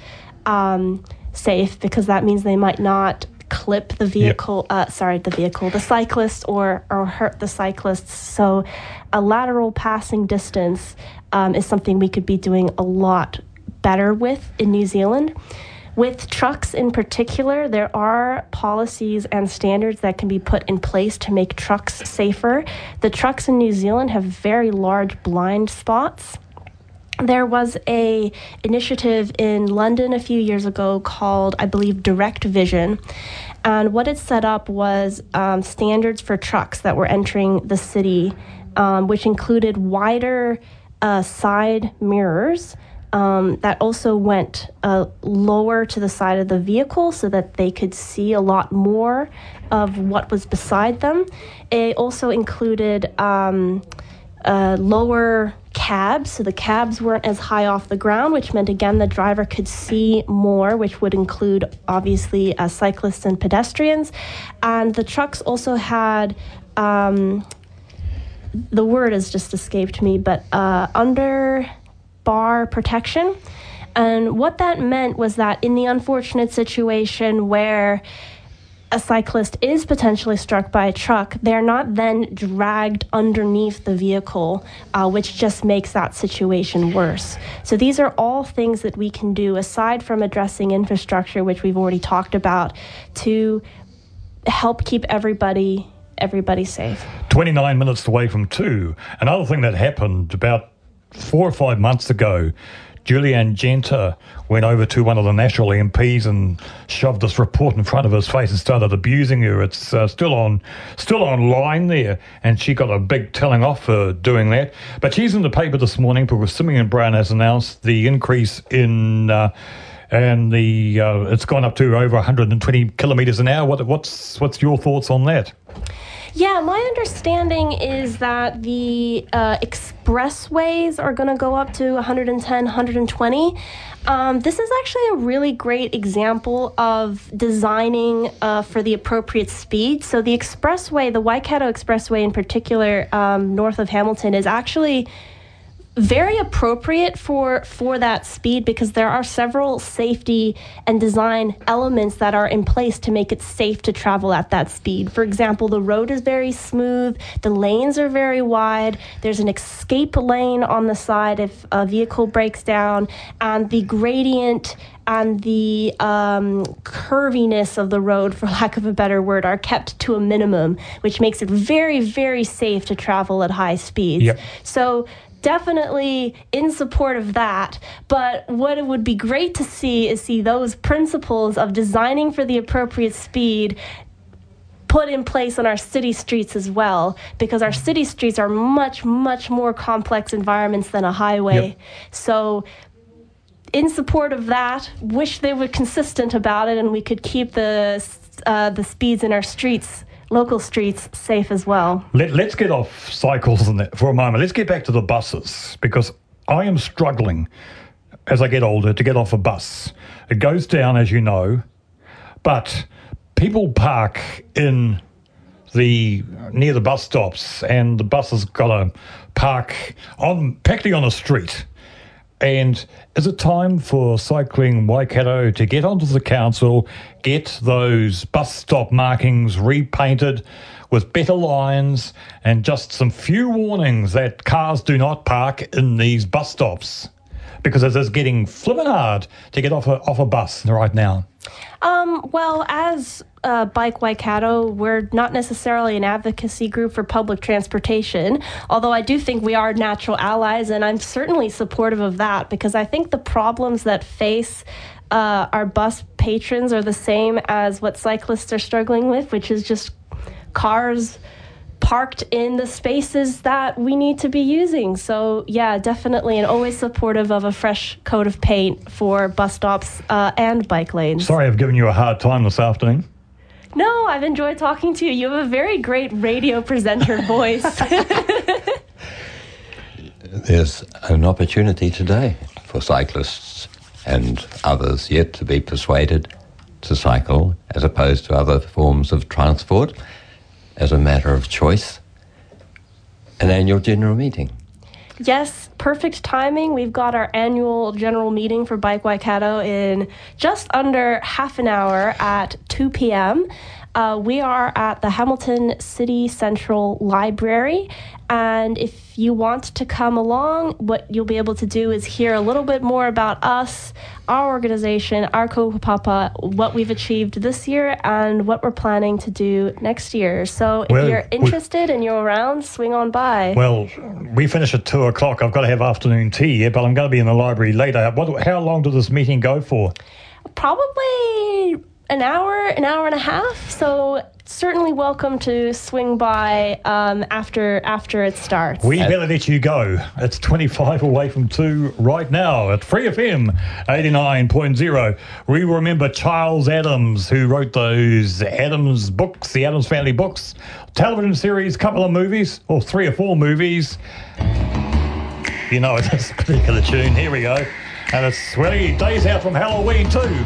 um, safe, because that means they might not clip the vehicle, yep. uh, sorry, the vehicle, the cyclist, or or hurt the cyclists. So a lateral passing distance um, is something we could be doing a lot better with in New Zealand. With trucks in particular, there are policies and standards that can be put in place to make trucks safer. The trucks in New Zealand have very large blind spots. There was a initiative in London a few years ago called, I believe, Direct Vision. And what it set up was um, standards for trucks that were entering the city, um, which included wider uh, side mirrors um, that also went uh, lower to the side of the vehicle so that they could see a lot more of what was beside them. It also included um, uh, lower cabs, so the cabs weren't as high off the ground, which meant, again, the driver could see more, which would include, obviously, uh, cyclists and pedestrians. And the trucks also had, um, the word has just escaped me, but uh, under bar protection. And what that meant was that in the unfortunate situation where a cyclist is potentially struck by a truck, they're not then dragged underneath the vehicle, uh, which just makes that situation worse. So these are all things that we can do, aside from addressing infrastructure, which we've already talked about, to help keep everybody everybody safe. twenty-nine minutes away from two. Another thing that happened about four or five months ago, Julian Genter went over to one of the National M Ps and shoved this report in front of his face and started abusing her. It's uh, still on, still online there, and she got a big telling off for doing that. But she's in the paper this morning because Simeon Brown has announced the increase in, uh, and the uh, it's gone up to over one hundred twenty kilometres an hour. What, what's what's your thoughts on that? Yeah, my understanding is that the uh, expressways are going to go up to one hundred ten, one hundred twenty. Um, this is actually a really great example of designing uh, for the appropriate speed. So the expressway, the Waikato Expressway in particular, um, north of Hamilton, is actually very appropriate for for that speed because there are several safety and design elements that are in place to make it safe to travel at that speed. For example, the road is very smooth, the lanes are very wide, there's an escape lane on the side if a vehicle breaks down, and the gradient and the um, curviness of the road, for lack of a better word, are kept to a minimum, which makes it very, very safe to travel at high speeds. Yep. So definitely in support of that, but what it would be great to see is see those principles of designing for the appropriate speed put in place on our city streets as well, because our city streets are much, much more complex environments than a highway. Yep. So in support of that, wish they were consistent about it and we could keep the uh, the speeds in our streets, local streets, safe as well. Let, let's get off cycles and that for a moment. Let's get back to the buses, because I am struggling as I get older to get off a bus. It goes down, as you know, but people park in the near the bus stops, and the bus has got to park on practically on a street. And is it time for Cycling Waikato to get onto the council, get those bus stop markings repainted with better lines and just some few warnings that cars do not park in these bus stops? Because it is getting flippin' hard to get off a, off a bus right now. Um, well, as uh, Bike Waikato, we're not necessarily an advocacy group for public transportation, although I do think we are natural allies, and I'm certainly supportive of that, because I think the problems that face uh, our bus patrons are the same as what cyclists are struggling with, which is just cars parked in the spaces that we need to be using. So yeah, definitely, and always supportive of a fresh coat of paint for bus stops uh, and bike lanes. Sorry I've given you a hard time this afternoon. No, I've enjoyed talking to you. You have a very great radio presenter voice. There's an opportunity today for cyclists and others yet to be persuaded to cycle as opposed to other forms of transport as a matter of choice. An annual general meeting. Yes, perfect timing. We've got our annual general meeting for Bike Waikato in just under half an hour at two p.m. Uh, we are at the Hamilton City Central Library, and if you want to come along, what you'll be able to do is hear a little bit more about us, our organization, our kaupapa, what we've achieved this year, and what we're planning to do next year. So if Well, you're interested and you're around, swing on by. Well, we finish at two o'clock. I've got to have afternoon tea here, but I'm going to be in the library later. What, how long does this meeting go for? Probably an hour, an hour and a half. So certainly welcome to swing by um, after after it starts. We better let you go. It's twenty-five away from two right now at Free F M eighty-nine point zero. We remember Charles Addams, who wrote those Addams books, the Addams Family books, television series, couple of movies, or three or four movies. You know, it's this particular tune. Here we go. And it's really days out from Halloween too.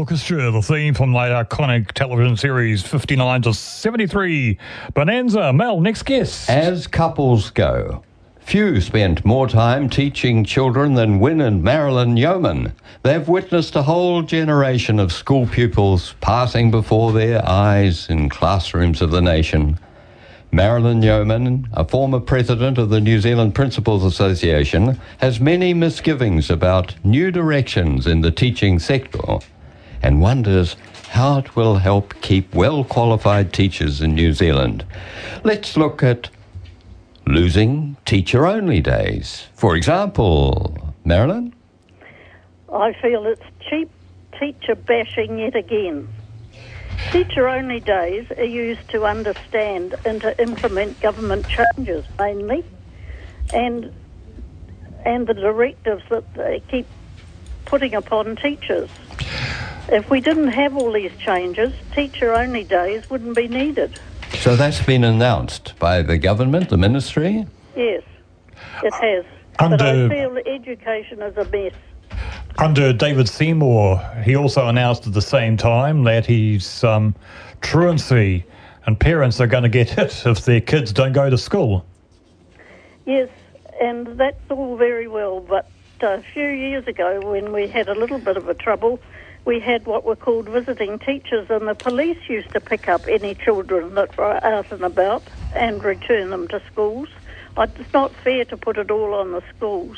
Orchestra, the theme from the iconic television series fifty-nine to seventy-three. Bonanza. Mel, next guest. As couples go, few spent more time teaching children than Win and Marilyn Yeoman. They've witnessed a whole generation of school pupils passing before their eyes in classrooms of the nation. Marilyn Yeoman, a former president of the New Zealand Principals Association, has many misgivings about new directions in the teaching sector and wonders how it will help keep well-qualified teachers in New Zealand. Let's look at losing teacher-only days. For example, Marilyn? I feel it's cheap teacher bashing yet again. Teacher-only days are used to understand and to implement government changes, mainly, and and the directives that they keep putting upon teachers. If we didn't have all these changes, teacher-only days wouldn't be needed. So that's been announced by the government, the ministry? Yes, it has. Under, but I feel education is a mess. Under David Seymour, he also announced at the same time that he's um, truancy and parents are going to get hit if their kids don't go to school. Yes, and that's all very well, but a few years ago when we had a little bit of a trouble, we had what were called visiting teachers, and the police used to pick up any children that were out and about and return them to schools. It's not fair to put it all on the schools.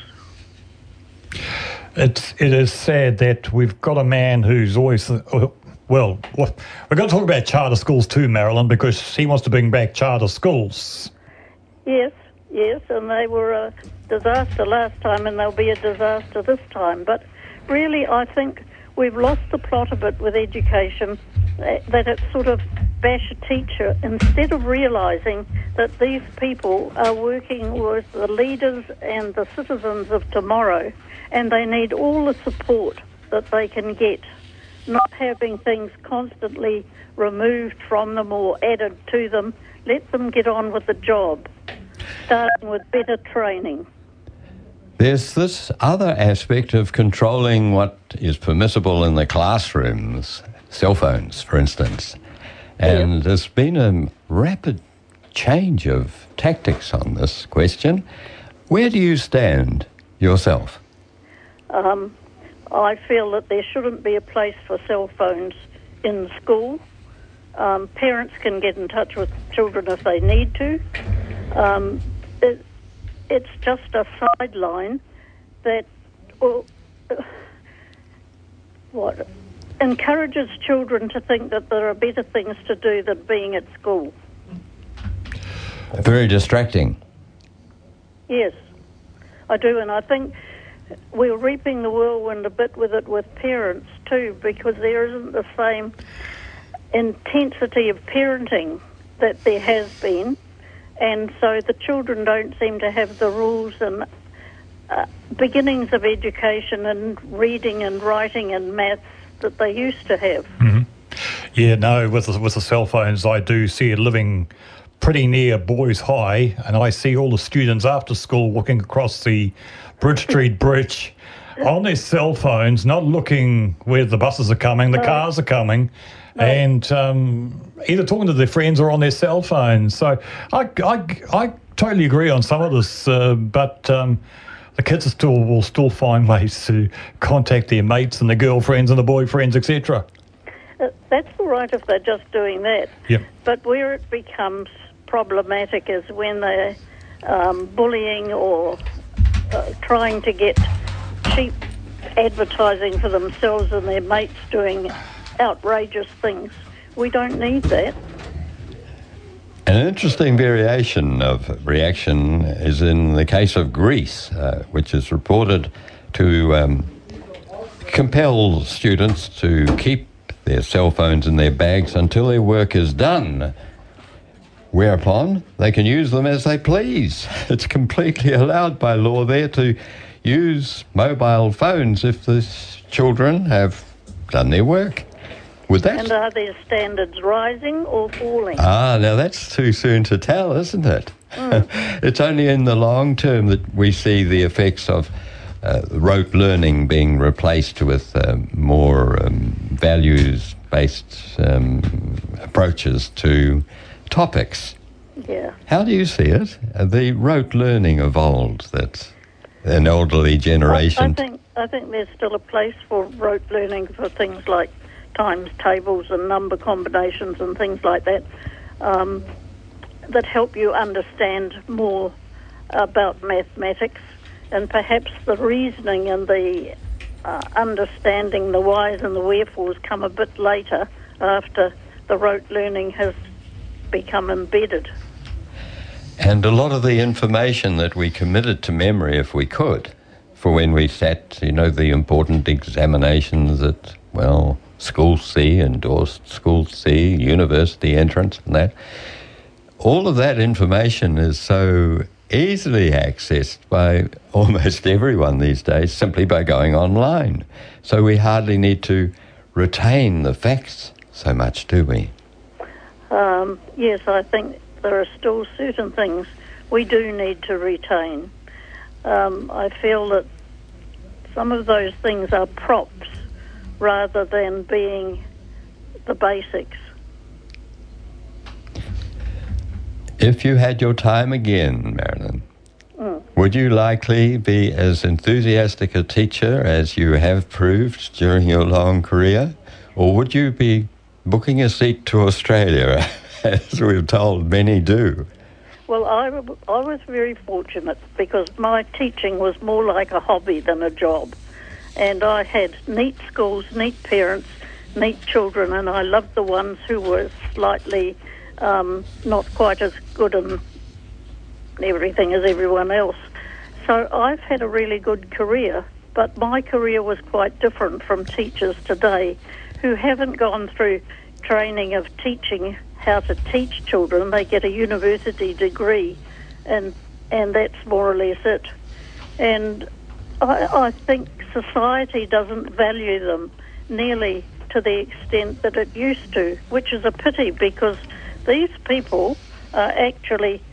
It's, it is sad that we've got a man who's always, uh, well, we're going to talk about charter schools too, Marilyn, because he wants to bring back charter schools. Yes, yes, and they were a disaster last time and they'll be a disaster this time. But really, I think we've lost the plot a bit with education, that it's sort of bash a teacher instead of realising that these people are working with the leaders and the citizens of tomorrow, and they need all the support that they can get, not having things constantly removed from them or added to them. Let them get on with the job, starting with better training. There's this other aspect of controlling what is permissible in the classrooms, cell phones, for instance. And yeah. There's been a rapid change of tactics on this question. Where do you stand yourself? Um, I feel that there shouldn't be a place for cell phones in school. Um, parents can get in touch with children if they need to. Um, it, it's just a sideline that well, uh, what encourages children to think that there are better things to do than being at school. Very distracting. Yes, I do, and I think we're reaping the whirlwind a bit with it with parents too, because there isn't the same intensity of parenting that there has been, and so the children don't seem to have the rules and uh, beginnings of education and reading and writing and maths that they used to have. Mm-hmm. Yeah, no, with the, with the cell phones, I do see it living pretty near Boys High, and I see all the students after school walking across the Bridge Street Bridge on their cell phones, not looking where the buses are coming, the no. cars are coming, no. and um, either talking to their friends or on their cell phones. So I, I, I totally agree on some of this, uh, but um, the kids are still will still find ways to contact their mates and their girlfriends and the boyfriends, et cetera. Uh, that's all right if they're just doing that. Yep. But where it becomes problematic is when they're um, bullying or uh, trying to get cheap advertising for themselves and their mates doing outrageous things. We don't need that. An interesting variation of reaction is in the case of Greece, uh, which is reported to um, compel students to keep their cell phones in their bags until their work is done, whereupon they can use them as they please. It's completely allowed by law there to use mobile phones if the children have done their work. Would that... And are their standards rising or falling? Ah, now that's too soon to tell, isn't it? Mm. It's only in the long term that we see the effects of uh, rote learning being replaced with uh, more um, values-based um, approaches to topics. Yeah. How do you see it? Uh, the rote learning of old that an elderly generation... I, I think I think there's still a place for rote learning for things like times tables and number combinations and things like that, um, that help you understand more about mathematics, and perhaps the reasoning and the uh, understanding the whys and the wherefores come a bit later after the rote learning has become embedded. And a lot of the information that we committed to memory, if we could, for when we sat, you know, the important examinations at, well, School C, endorsed School C, university entrance and that, all of that information is so easily accessed by almost everyone these days simply by going online. So we hardly need to retain the facts so much, do we? Um, yes, I think there are still certain things we do need to retain. Um, I feel that some of those things are props rather than being the basics. If you had your time again, Marilyn, mm. would you likely be as enthusiastic a teacher as you have proved during your long career? Or would you be booking a seat to Australia, as we're told many do? Well, I, w- I was very fortunate because my teaching was more like a hobby than a job. And I had neat schools, neat parents, neat children, and I loved the ones who were slightly um, not quite as good and everything as everyone else. So I've had a really good career, but my career was quite different from teachers today who haven't gone through training of teaching how to teach children. They get a university degree, and and that's more or less it. And I, I think society doesn't value them nearly to the extent that it used to, which is a pity because these people are actually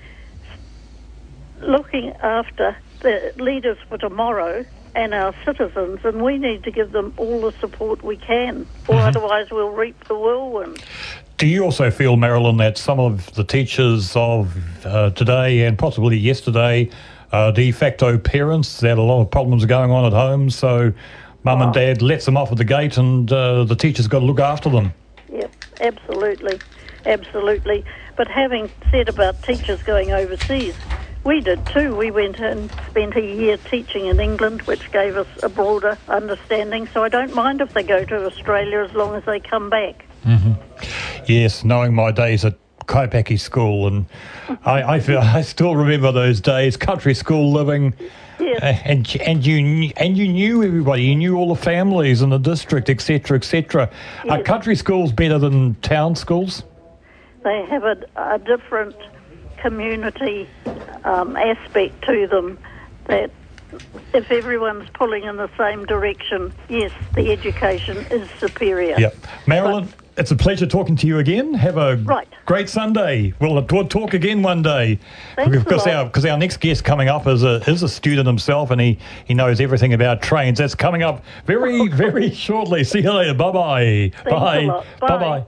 looking after the leaders for tomorrow and our citizens, and we need to give them all the support we can, or mm-hmm. otherwise we'll reap the whirlwind. Do you also feel, Marilyn, that some of the teachers of uh, today and possibly yesterday are de facto parents, that a lot of problems are going on at home, so mum oh. and dad lets them off at the gate and uh, the teacher's got to look after them? Yep, absolutely, absolutely. But having said about teachers going overseas, we did too. We went and spent a year teaching in England, which gave us a broader understanding, so I don't mind if they go to Australia as long as they come back. Mm-hmm. Yes, knowing my days at Kaipaki School, and I, I, feel, I still remember those days, country school living, yes. uh, and and you knew, and you knew everybody, you knew all the families in the district, et cetera, et cetera. Yes. Are country schools better than town schools? They have a, a different community um, aspect to them, that if everyone's pulling in the same direction, yes, the education is superior. Yep. Marilyn, but, it's a pleasure talking to you again. Have a right. great Sunday. We'll, we'll talk again one day. Thanks because a lot. our because our next guest coming up is a is a student himself, and he, he knows everything about trains. That's coming up very, very shortly. See you later. Bye-bye. Thanks Bye. A lot. Bye. Bye-bye.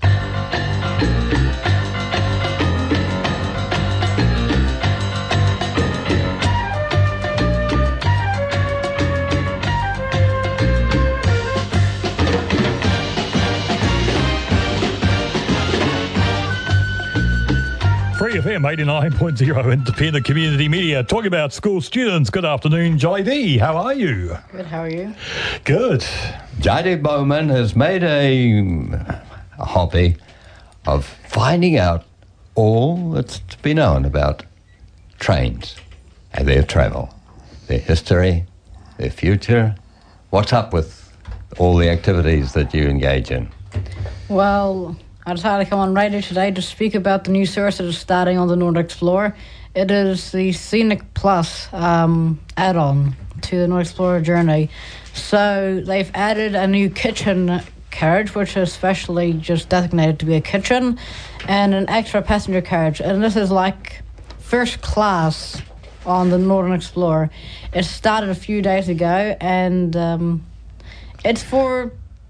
Free F M eighty-nine point oh Independent Community Media. Talking about school students. Good afternoon, J D. How are you? Good, how are you? Good. J D Bowman has made a, a hobby of finding out all that's to be known about trains and their travel, their history, their future. What's up with all the activities that you engage in? Well, I decided to come on radio today to speak about the new service that is starting on the Northern Explorer. It is the Scenic Plus um, add-on to the Northern Explorer journey. So they've added a new kitchen carriage, which is specially just designated to be a kitchen, and an extra passenger carriage. And this is like first class on the Northern Explorer. It started a few days ago, and um, it's for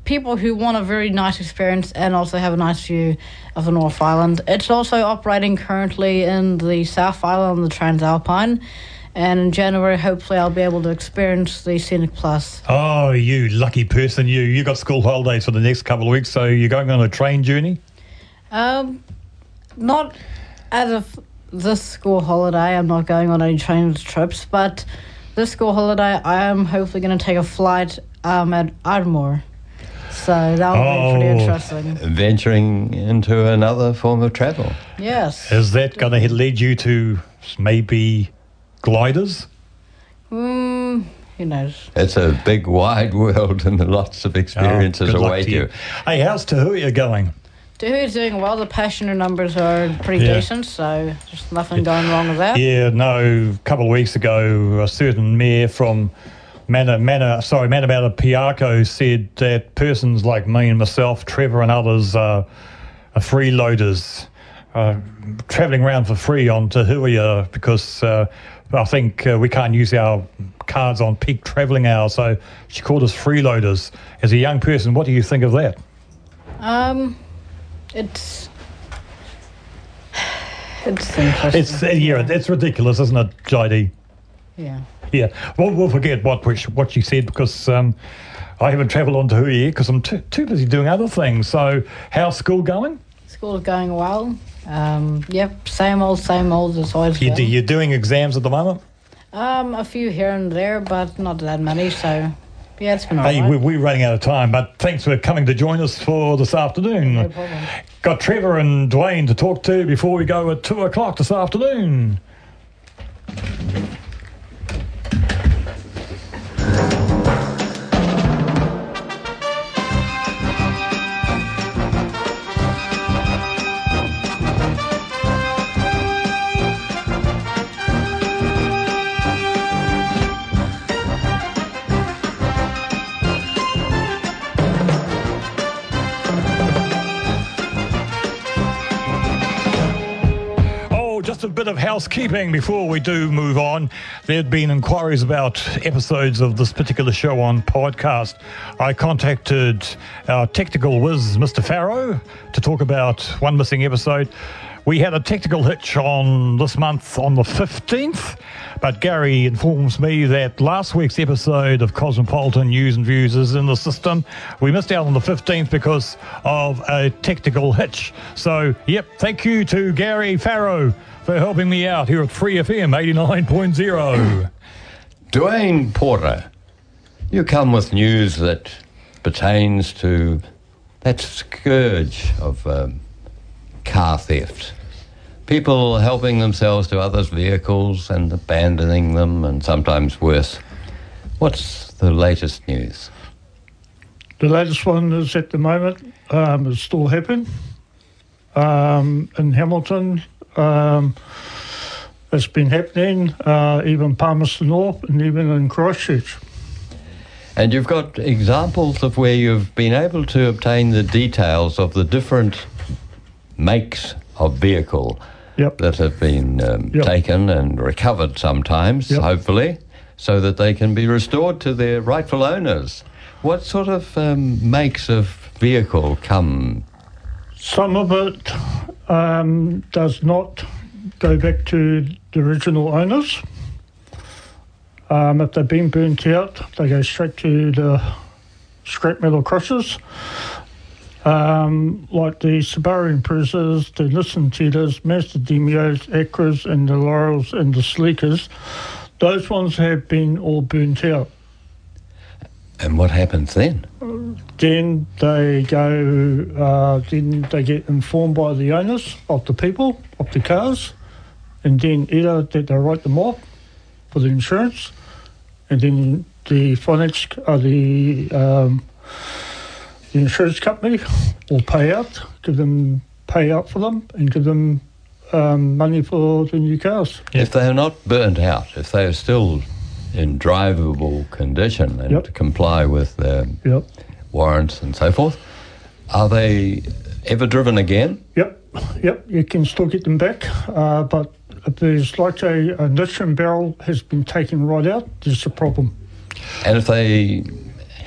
people who want a very nice experience and also have a nice view of the North Island. It's also operating currently in the South Island, the Transalpine. And in January, hopefully, I'll be able to experience the Scenic Plus. Oh, you lucky person, you. You got school holidays for the next couple of weeks, so you're going on a train journey? Um, not as of this school holiday. I'm not going on any train trips, but this school holiday, I am hopefully going to take a flight um, at Ardmore. So that'll oh, be pretty interesting. Venturing into another form of travel. Yes. Is that going to lead you to maybe gliders? Mm, who knows? It's a big, wide world and lots of experiences oh, await you. you. Hey, how's Tahuya going? Tahuya's doing well. The passenger numbers are pretty Yeah. decent, so there's nothing going wrong with that. Yeah, no, a couple of weeks ago, a certain mayor from Mana, Mana, sorry, Manabata Piako said that persons like me and myself, Trevor and others, uh, are freeloaders, uh, travelling around for free on Tahuya because uh, I think uh, we can't use our cards on peak travelling hours, so she called us freeloaders. As a young person, what do you think of that? Um, it's it's interesting. It's uh, yeah, it's ridiculous, isn't it, J D? Yeah. Yeah, well, we'll forget what we, what she said because um, I haven't travelled on Tahuya yet because I'm too, too busy doing other things. So, how's school going? School's going well. Um, yep, same old, same old as always. You, you're doing exams at the moment? Um, a few here and there, but not that many. So, yeah, it's been all Hey, right. we, we're running out of time, but thanks for coming to join us for this afternoon. No problem. Got Trevor and Dwayne to talk to before we go at two o'clock this afternoon. Just a bit of housekeeping before we do move on. There had been inquiries about episodes of this particular show on podcast. I contacted our technical whiz, Mister Farrow, to talk about one missing episode. We had a technical hitch on this month on the fifteenth, but Gary informs me that last week's episode of Cosmopolitan News and Views is in the system. We missed out on the fifteenth because of a technical hitch. So, yep, thank you to Gary Farrow for helping me out here at Free F M eighty-nine point oh. Dwayne Porter, you come with news that pertains to that scourge of um, car theft. People helping themselves to others' vehicles and abandoning them, and sometimes worse. What's the latest news? The latest one is at the moment, um, it's still happening. Um, in Hamilton, um, it's been happening, uh, even Palmerston North and even in Christchurch. And you've got examples of where you've been able to obtain the details of the different makes of vehicle yep. that have been um, yep. taken and recovered sometimes, yep. hopefully, so that they can be restored to their rightful owners. What sort of um, makes of vehicle come? Some of it um, does not go back to the original owners. Um, if they've been burnt out, they go straight to the scrap metal crushers. Um, like the Subaru Imprezas, the Nissan Titas, Mazda Demios, Acras and the Laurels and the Sleekers, those ones have been all burnt out. And what happens then? Then they go, uh, then they get informed by the owners of the people, of the cars, and then either that they write them off for the insurance, and then the finance, uh, the um, the insurance company will pay out, give them pay out for them, and give them um, money for the new cars. If they are not burnt out, if they are still in drivable condition and yep. comply with their yep. warrants and so forth, are they ever driven again? Yep, yep, you can still get them back, uh, but if there's like a, a niche and barrel has been taken right out, there's a problem. And if they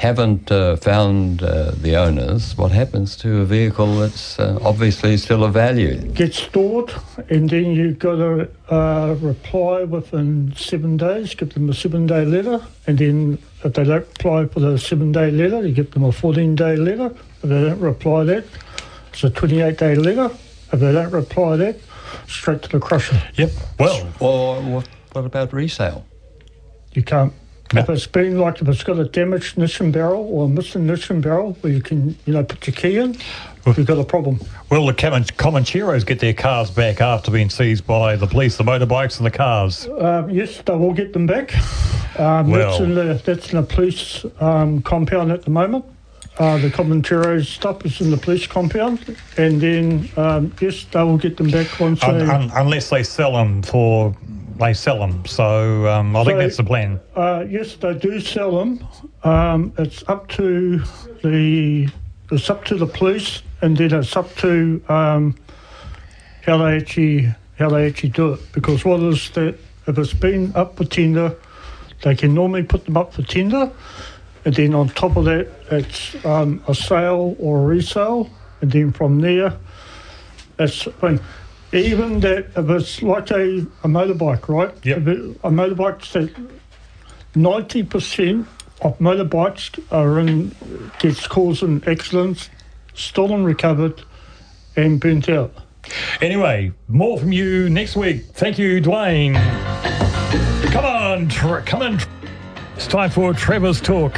haven't uh, found uh, the owners, what happens to a vehicle that's uh, obviously still of value? Gets stored, and then you've got to uh, reply within seven days, give them a seven-day letter, and then if they don't reply for the seven-day letter, you give them a fourteen-day letter. If they don't reply that, it's a twenty-eight day letter. If they don't reply that, straight to the crusher. Yep. Well, or what, what about resale? You can't. If it's been like if it's got a damaged ignition barrel or a missing ignition barrel where you can, you know, put your key in, you've got a problem. Will the Comancheros get their cars back after being seized by the police, the motorbikes and the cars? Um, yes, they will get them back. Um, Well- that's in the that's in the police um, compound at the moment. Uh, the Comancheros stuff is in the police compound, and then um, yes, they will get them back once Un- they. un- unless they sell them for, they sell them. So um, I think So- that's the plan. Uh, yes, they do sell them. Um, it's up to the it's up to the police, and then it's up to um, how they actually how they actually do it. Because what is that? If it's been up for tender, they can normally put them up for tender, and then on top of that, it's um, a sale or a resale, and then from there, it's. I mean, even that if it's like a, a motorbike, right? Yep. If it, a motorbike that ninety percent of motorbikes are in gets causing accidents, stolen, recovered, and burnt out. Anyway, more from you next week. Thank you, Dwayne. Come on, Tre- come on. It's time for Trevor's Talk.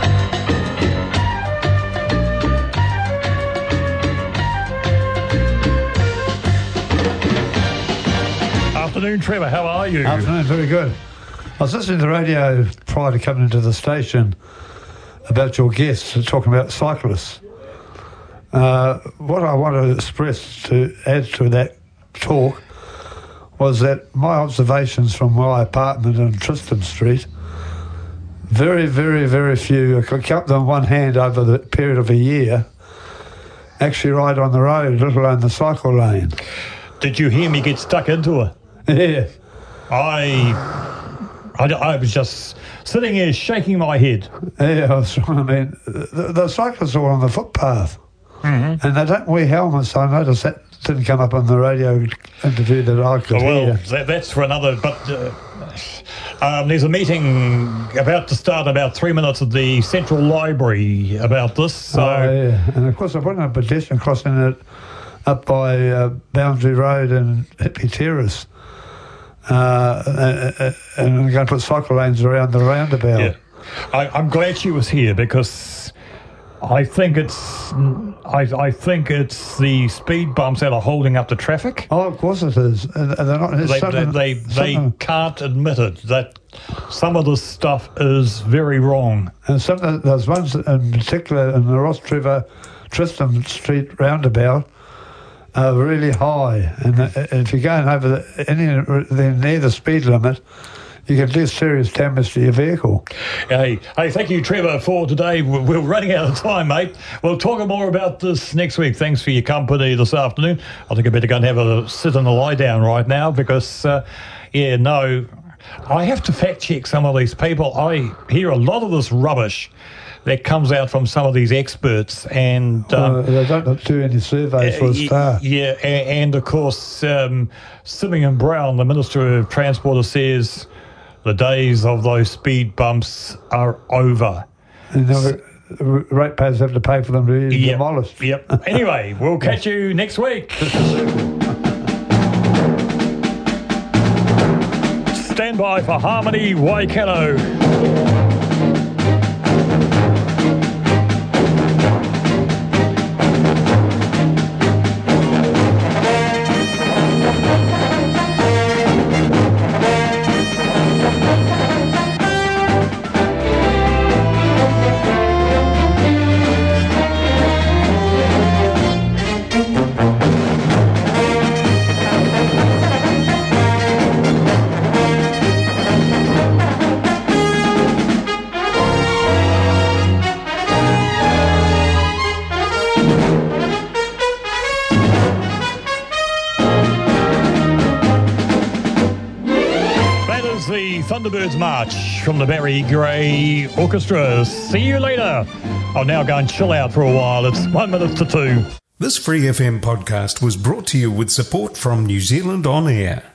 Afternoon, Trevor. How are you? Afternoon, very good. I was listening to the radio prior to coming into the station about your guests talking about cyclists. Uh, what I want to express to add to that talk was that my observations from my apartment on Tristan Street, very, very, very few, I could count them on one hand over the period of a year, actually ride on the road, let alone the cycle lane. Did you hear me get stuck into it? Yeah. I, I, I was just sitting here shaking my head. Yeah, I was trying. I mean, the, the cyclists are on the footpath, mm-hmm. and they don't wear helmets. I noticed that didn't come up on the radio interview that I could well, hear. That, that's for another. But uh, um, there's a meeting about to start in about three minutes at the Central Library about this. So. Oh, yeah. And of course, I put in a pedestrian crossing it up by uh, Boundary Road and Hippie Terrace. Uh, and I'm going to put cycle lanes around the roundabout. Yeah. I, I'm glad she was here because I think it's I, I think it's the speed bumps that are holding up the traffic. Oh, of course it is. And they're not, they something, they, they, something, they can't admit it that some of the stuff is very wrong. And some there's ones in particular in the Ross Trevor Tristan Street roundabout. Uh, really high, and uh, if you're going over the, anything near the speed limit, you can do serious damage to your vehicle. Hey, hey, thank you, Trevor, for today. We're, we're running out of time, mate. We'll talk more about this next week. Thanks for your company this afternoon. I think I better go and have a sit and a lie down right now because, uh, yeah, no, I have to fact check some of these people. I hear a lot of this rubbish that comes out from some of these experts, and um, uh, they don't do any surveys for a start. Yeah, and, and of course, um, Simeon Brown, the Minister of Transport, says the days of those speed bumps are over. And the ratepayers have to pay for them to be yep, demolished. Yep. Anyway, we'll catch you next week. Stand by for Harmony Waikato. was the Thunderbirds March from the Barry Gray Orchestra. See you later. I'll now go and chill out for a while. It's one minute to two. This Free F M podcast was brought to you with support from New Zealand On Air.